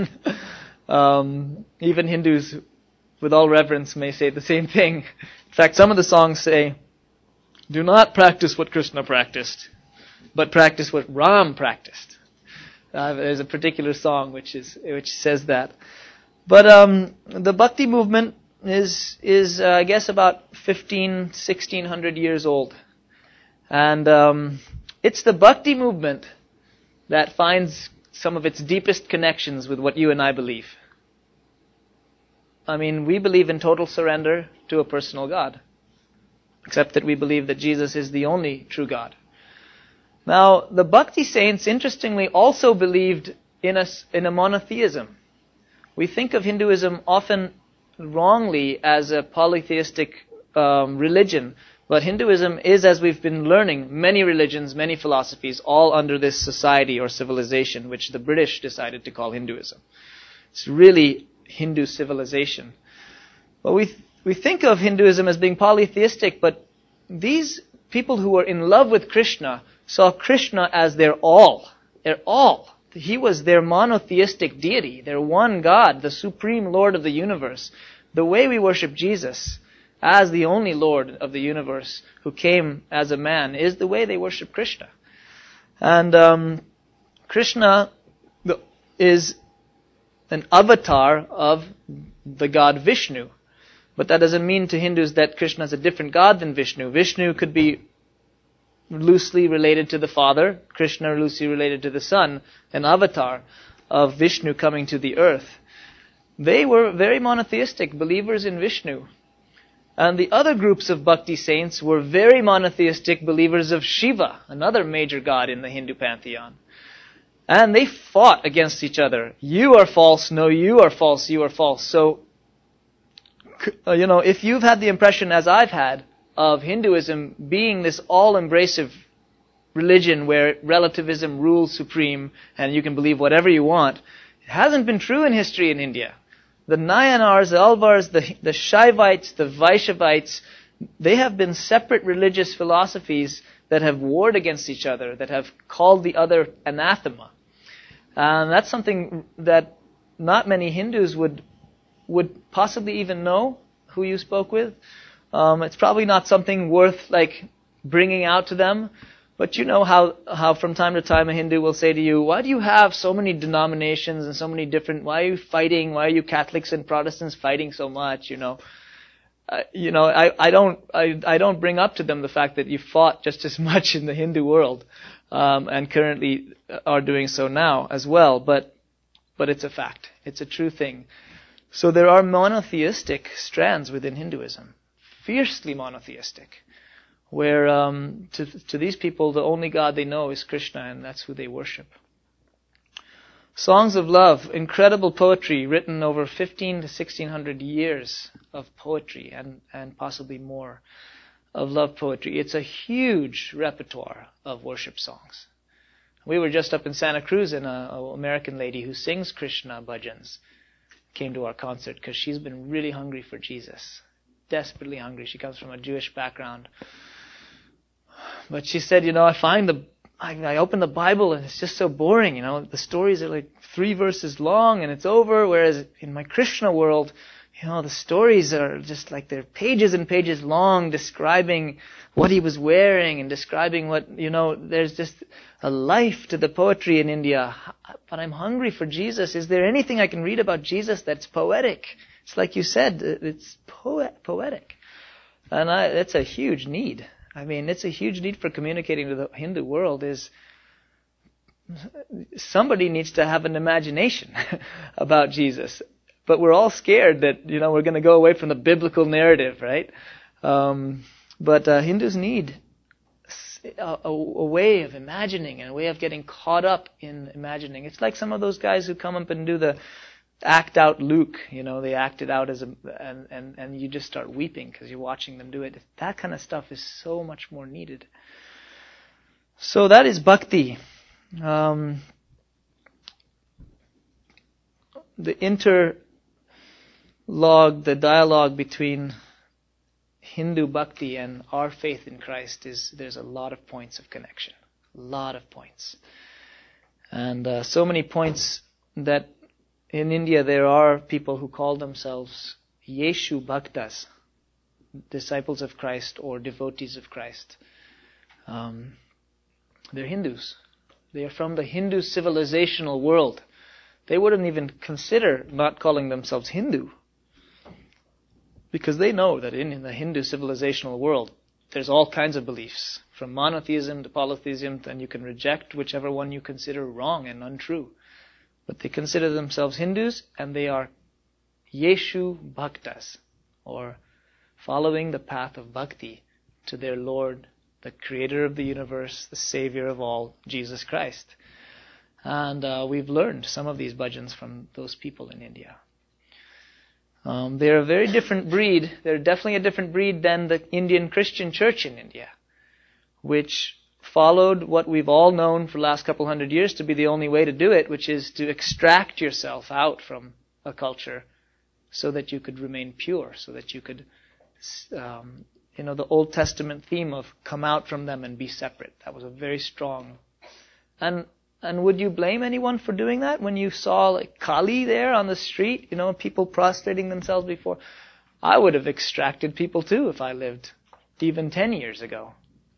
Even Hindus, with all reverence, may say the same thing. In fact, some of the songs say, do not practice what Krishna practiced, but practice what Ram practiced. There's a particular song which says that. But the Bhakti movement is I guess about 1600 years old. And it's the Bhakti movement that finds some of its deepest connections with what you and I believe. I mean, we believe in total surrender to a personal God, except that we believe that Jesus is the only true God. Now, the Bhakti saints, interestingly, also believed in a monotheism. We think of Hinduism often wrongly as a polytheistic religion, but Hinduism is, as we've been learning, many religions, many philosophies, all under this society or civilization, which the British decided to call Hinduism. It's really Hindu civilization. Well, we think of Hinduism as being polytheistic, but these people who were in love with Krishna saw Krishna as their all. Their all. He was their monotheistic deity, their one God, the supreme Lord of the universe. The way we worship Jesus as the only Lord of the universe who came as a man is the way they worship Krishna. And Krishna is an avatar of the god Vishnu. But that doesn't mean to Hindus that Krishna is a different god than Vishnu. Vishnu could be loosely related to the Father, Krishna loosely related to the Son, an avatar of Vishnu coming to the earth. They were very monotheistic, believers in Vishnu. And the other groups of Bhakti saints were very monotheistic believers of Shiva, another major god in the Hindu pantheon. And they fought against each other. You are false, no, you are false, you are false. So, if you've had the impression, as I've had, of Hinduism being this all-embracive religion where relativism rules supreme and you can believe whatever you want, it hasn't been true in history in India. The Nayanars, the Alvars, the Shaivites, the Vaishnavites, they have been separate religious philosophies that have warred against each other, that have called the other anathema. And that's something that not many Hindus would possibly even know who you spoke with. It's probably not something worth bringing out to them. But you know how from time to time a Hindu will say to you, why do you have so many denominations and so many different, why are you fighting, why are you Catholics and Protestants fighting so much, I don't bring up to them the fact that you fought just as much in the Hindu world, and currently are doing so now as well, but it's a fact. It's a true thing. So there are monotheistic strands within Hinduism, fiercely monotheistic, where to these people the only God they know is Krishna, and that's who they worship. Songs of love, incredible poetry written over 15 to 1600 years of poetry and possibly more of love poetry. It's a huge repertoire of worship songs. We were just up in Santa Cruz, and an American lady who sings Krishna bhajans came to our concert because she's been really hungry for Jesus, desperately hungry. She comes from a Jewish background. But she said, I open the Bible and it's just so boring, the stories are 3 verses long and it's over, whereas in my Krishna world, the stories are just they're pages and pages long, describing what he was wearing and describing what, there's just a life to the poetry in India. But I'm hungry for Jesus. Is there anything I can read about Jesus that's poetic? It's like you said, it's poetic. And that's a huge need. It's a huge need for communicating to the Hindu world is somebody needs to have an imagination about Jesus. But we're all scared that, we're going to go away from the biblical narrative, right? But Hindus need a way of imagining and a way of getting caught up in imagining. It's like some of those guys who come up and do the act out Luke. They act it out and you just start weeping because you're watching them do it. That kind of stuff is so much more needed. So that is bhakti. The dialogue between Hindu bhakti and our faith in Christ there's a lot of points of connection. A lot of points. And so many points that in India there are people who call themselves Yeshu Bhaktas, disciples of Christ or devotees of Christ. They're Hindus. They are from the Hindu civilizational world. They wouldn't even consider not calling themselves Hindu, because they know that in the Hindu civilizational world, there's all kinds of beliefs, from monotheism to polytheism, and you can reject whichever one you consider wrong and untrue. But they consider themselves Hindus, and they are Yeshu Bhaktas, or following the path of bhakti to their Lord, the creator of the universe, the savior of all, Jesus Christ. And we've learned some of these bhajans from those people in India. They're a very different breed. They're definitely a different breed than the Indian Christian church in India, which followed what we've all known for the last couple hundred years to be the only way to do it, which is to extract yourself out from a culture so that you could remain pure, so that you could, the Old Testament theme of come out from them and be separate. That was a very strong. And would you blame anyone for doing that when you saw like Kali there on the street, people prostrating themselves before? I would have extracted people too if I lived even 10 years ago.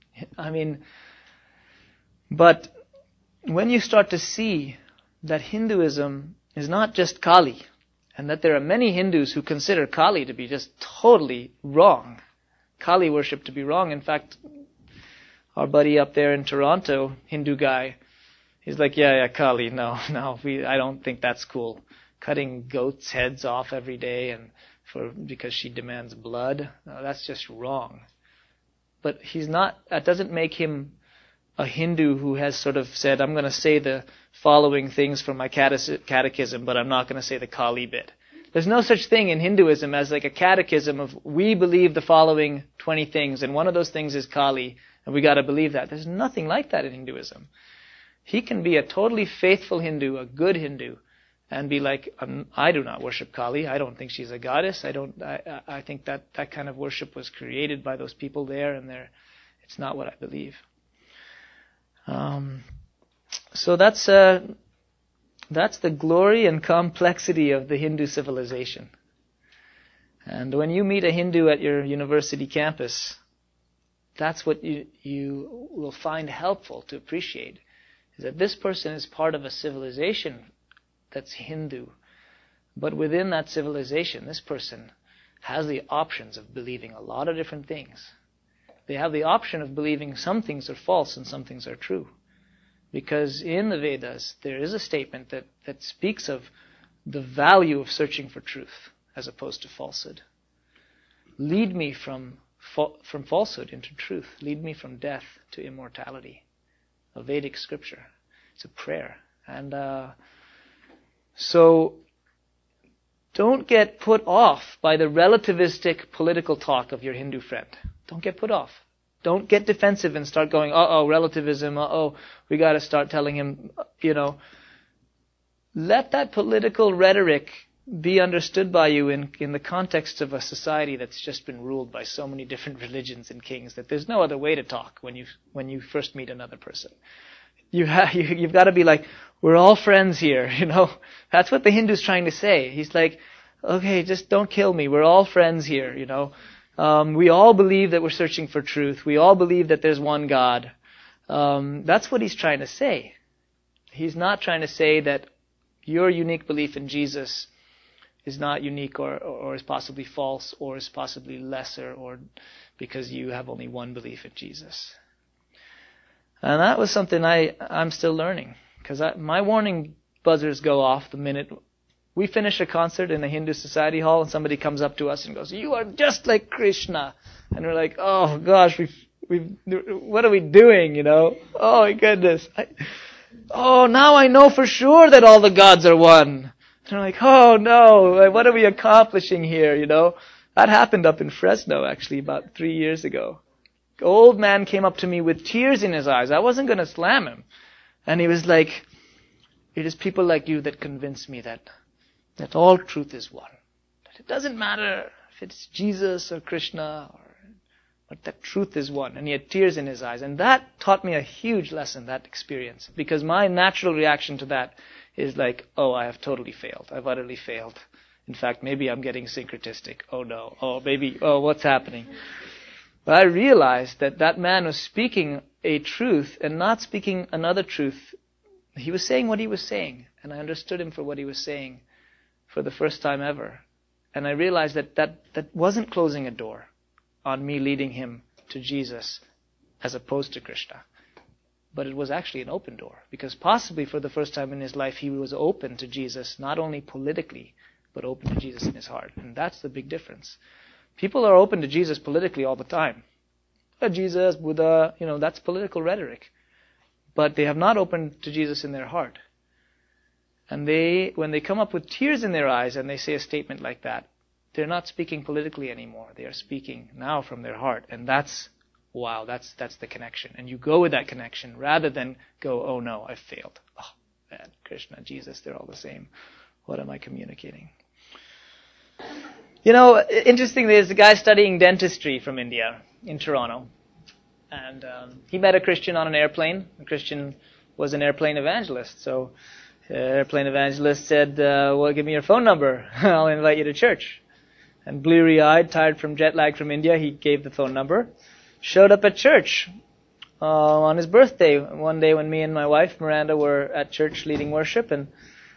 But when you start to see that Hinduism is not just Kali, and that there are many Hindus who consider Kali to be just totally wrong, Kali worship to be wrong. In fact, our buddy up there in Toronto, Hindu guy, he's like, yeah, Kali, no, I don't think that's cool. Cutting goats' heads off every day because she demands blood, no, that's just wrong. But that doesn't make him a Hindu who has sort of said, I'm going to say the following things from my catechism, but I'm not going to say the Kali bit. There's no such thing in Hinduism as like a catechism of, we believe the following 20 things, and one of those things is Kali, and we got to believe that. There's nothing like that in Hinduism. He can be a totally faithful Hindu, a good Hindu, and be like, I do not worship Kali. I don't think she's a goddess. I think that kind of worship was created by those people there, and it's not what I believe. So that's the glory and complexity of the Hindu civilization. And when you meet a Hindu at your university campus, that's what you will find helpful to appreciate, is that this person is part of a civilization that's Hindu. But within that civilization, this person has the options of believing a lot of different things. They have the option of believing some things are false and some things are true. Because in the Vedas, there is a statement that speaks of the value of searching for truth as opposed to falsehood. Lead me from falsehood into truth. Lead me from death to immortality. A Vedic scripture. It's a prayer. And so don't get put off by the relativistic political talk of your Hindu friend. Don't get put off. Don't get defensive and start going, relativism, we got to start telling him, Let that political rhetoric be understood by you in the context of a society that's just been ruled by so many different religions and kings that there's no other way to talk when you first meet another person. You've got to be like, we're all friends here, That's what the Hindu's trying to say. He's like, okay, just don't kill me. We're all friends here, We all believe that we're searching for truth. We all believe that there's one God. That's what he's trying to say. He's not trying to say that your unique belief in Jesus is not unique or is possibly false or is possibly lesser or because you have only one belief in Jesus. And that was something I'm still learning, because my warning buzzers go off the minute We finish a concert in a Hindu society hall and somebody comes up to us and goes, "You are just like Krishna." And we're like, "Oh gosh, what are we doing, Oh my goodness. Now I know for sure that all the gods are one." And we're like, "Oh no, what are we accomplishing here, That happened up in Fresno actually about 3 years ago. An old man came up to me with tears in his eyes. I wasn't going to slam him. And he was like, "It is people like you that convince me that all truth is one. That it doesn't matter if it's Jesus or Krishna, but that truth is one." And he had tears in his eyes. And that taught me a huge lesson, that experience. Because my natural reaction to that is like, "Oh, I have totally failed. I've utterly failed. In fact, maybe I'm getting syncretistic. Oh no. What's happening?" But I realized that man was speaking a truth and not speaking another truth. He was saying what he was saying. And I understood him for what he was saying for the first time ever. And I realized that wasn't closing a door on me leading him to Jesus as opposed to Krishna. But it was actually an open door. Because possibly for the first time in his life, he was open to Jesus, not only politically, but open to Jesus in his heart. And that's the big difference. People are open to Jesus politically all the time. Jesus, Buddha, that's political rhetoric. But they have not opened to Jesus in their heart. And when they come up with tears in their eyes and they say a statement like that, they're not speaking politically anymore. They are speaking now from their heart. And that's the connection. And you go with that connection rather than go, "Oh no, I failed. Oh man, Krishna, Jesus, they're all the same. What am I communicating?" Interestingly, there's a guy studying dentistry from India in Toronto. And he met a Christian on an airplane. The Christian was an airplane evangelist. So the airplane evangelist said, "Well, give me your phone number. I'll invite you to church." And bleary-eyed, tired from jet lag from India, he gave the phone number. Showed up at church on his birthday, one day when me and my wife, Miranda, were at church leading worship. And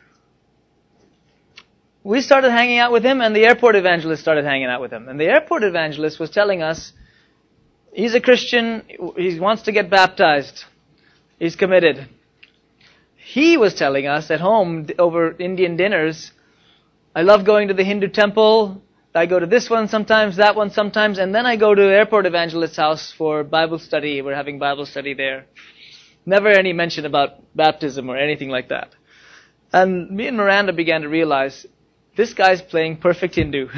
we started hanging out with him, and the airport evangelist started hanging out with him. And the airport evangelist was telling us, he's a Christian, he wants to get baptized, he's committed. He was telling us at home over Indian dinners, "I love going to the Hindu temple, I go to this one sometimes, that one sometimes, and then I go to airport evangelist's house for Bible study, we're having Bible study there." Never any mention about baptism or anything like that. And me and Miranda began to realize, this guy's playing perfect Hindu.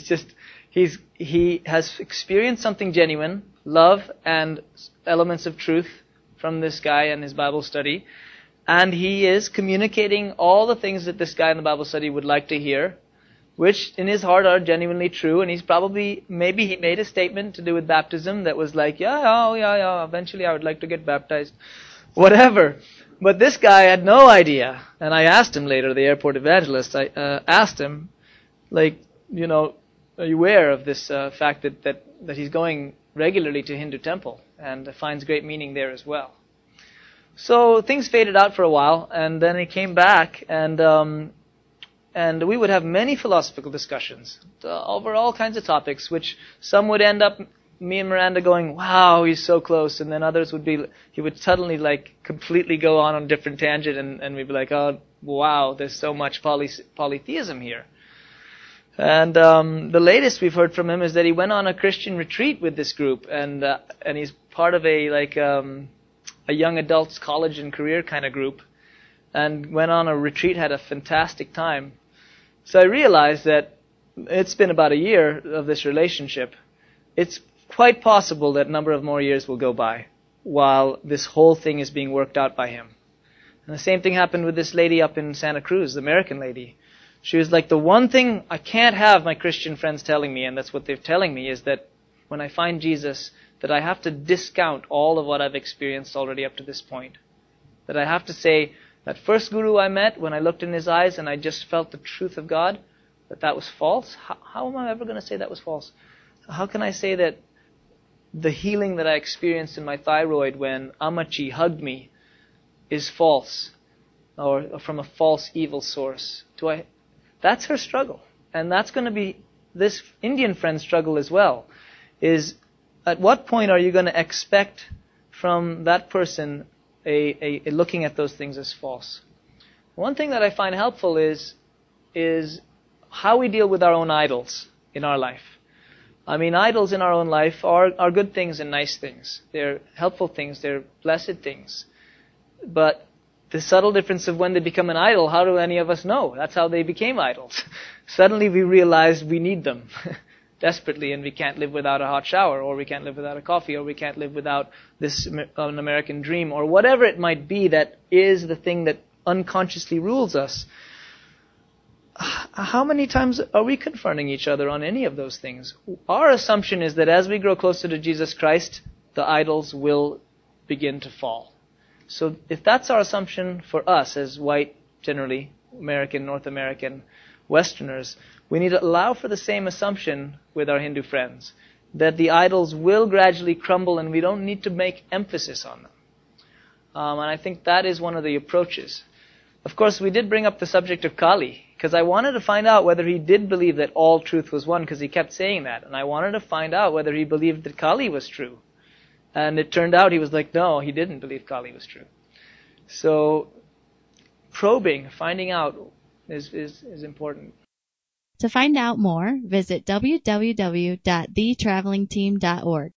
He has experienced something genuine, love and elements of truth from this guy and his Bible study. And he is communicating all the things that this guy in the Bible study would like to hear, which in his heart are genuinely true. And he's maybe he made a statement to do with baptism that was like, yeah, eventually I would like to get baptized. Whatever. But this guy had no idea. And I asked him later, the airport evangelist, I asked him, are you aware of this fact that he's going regularly to Hindu temple and finds great meaning there as well? So things faded out for a while, and then he came back, and we would have many philosophical discussions over all kinds of topics, which some would end up me and Miranda going, "Wow, he's so close," and then others he would suddenly completely go on a different tangent, and we'd be like, "Oh, wow, there's so much polytheism here." And the latest we've heard from him is that he went on a Christian retreat with this group, and he's part of a young adults college and career kind of group, and went on a retreat, had a fantastic time. So I realized that it's been about a year of this relationship. It's quite possible that a number of more years will go by while this whole thing is being worked out by him. And the same thing happened with this lady up in Santa Cruz, the American lady. She was like, the one thing I can't have my Christian friends telling me, and that's what they're telling me, is that when I find Jesus, that I have to discount all of what I've experienced already up to this point. That I have to say, that first guru I met, when I looked in his eyes and I just felt the truth of God, that was false. How am I ever going to say that was false? How can I say that the healing that I experienced in my thyroid when Amachi hugged me is false, or from a false evil source? That's her struggle. And that's going to be this Indian friend's struggle as well, is at what point are you going to expect from that person a looking at those things as false? One thing that I find helpful is is how we deal with our own idols in our life. I mean, idols in our own life are good things and nice things. They're helpful things. They're blessed things. But the subtle difference of when they become an idol, how do any of us know? That's how they became idols. Suddenly we realized we need them desperately, and we can't live without a hot shower, or we can't live without a coffee, or we can't live without this an American dream, or whatever it might be that is the thing that unconsciously rules us. How many times are we confronting each other on any of those things? Our assumption is that as we grow closer to Jesus Christ, the idols will begin to fall. So if that's our assumption for us as white, generally, American, North American, Westerners, we need to allow for the same assumption with our Hindu friends, that the idols will gradually crumble and we don't need to make emphasis on them. And I think that is one of the approaches. Of course, we did bring up the subject of Kali, because I wanted to find out whether he did believe that all truth was one, because he kept saying that. And I wanted to find out whether he believed that Kali was true. And it turned out he was like, no, he didn't believe Kali was true. So probing, finding out is important. To find out more, visit www.thetravelingteam.org.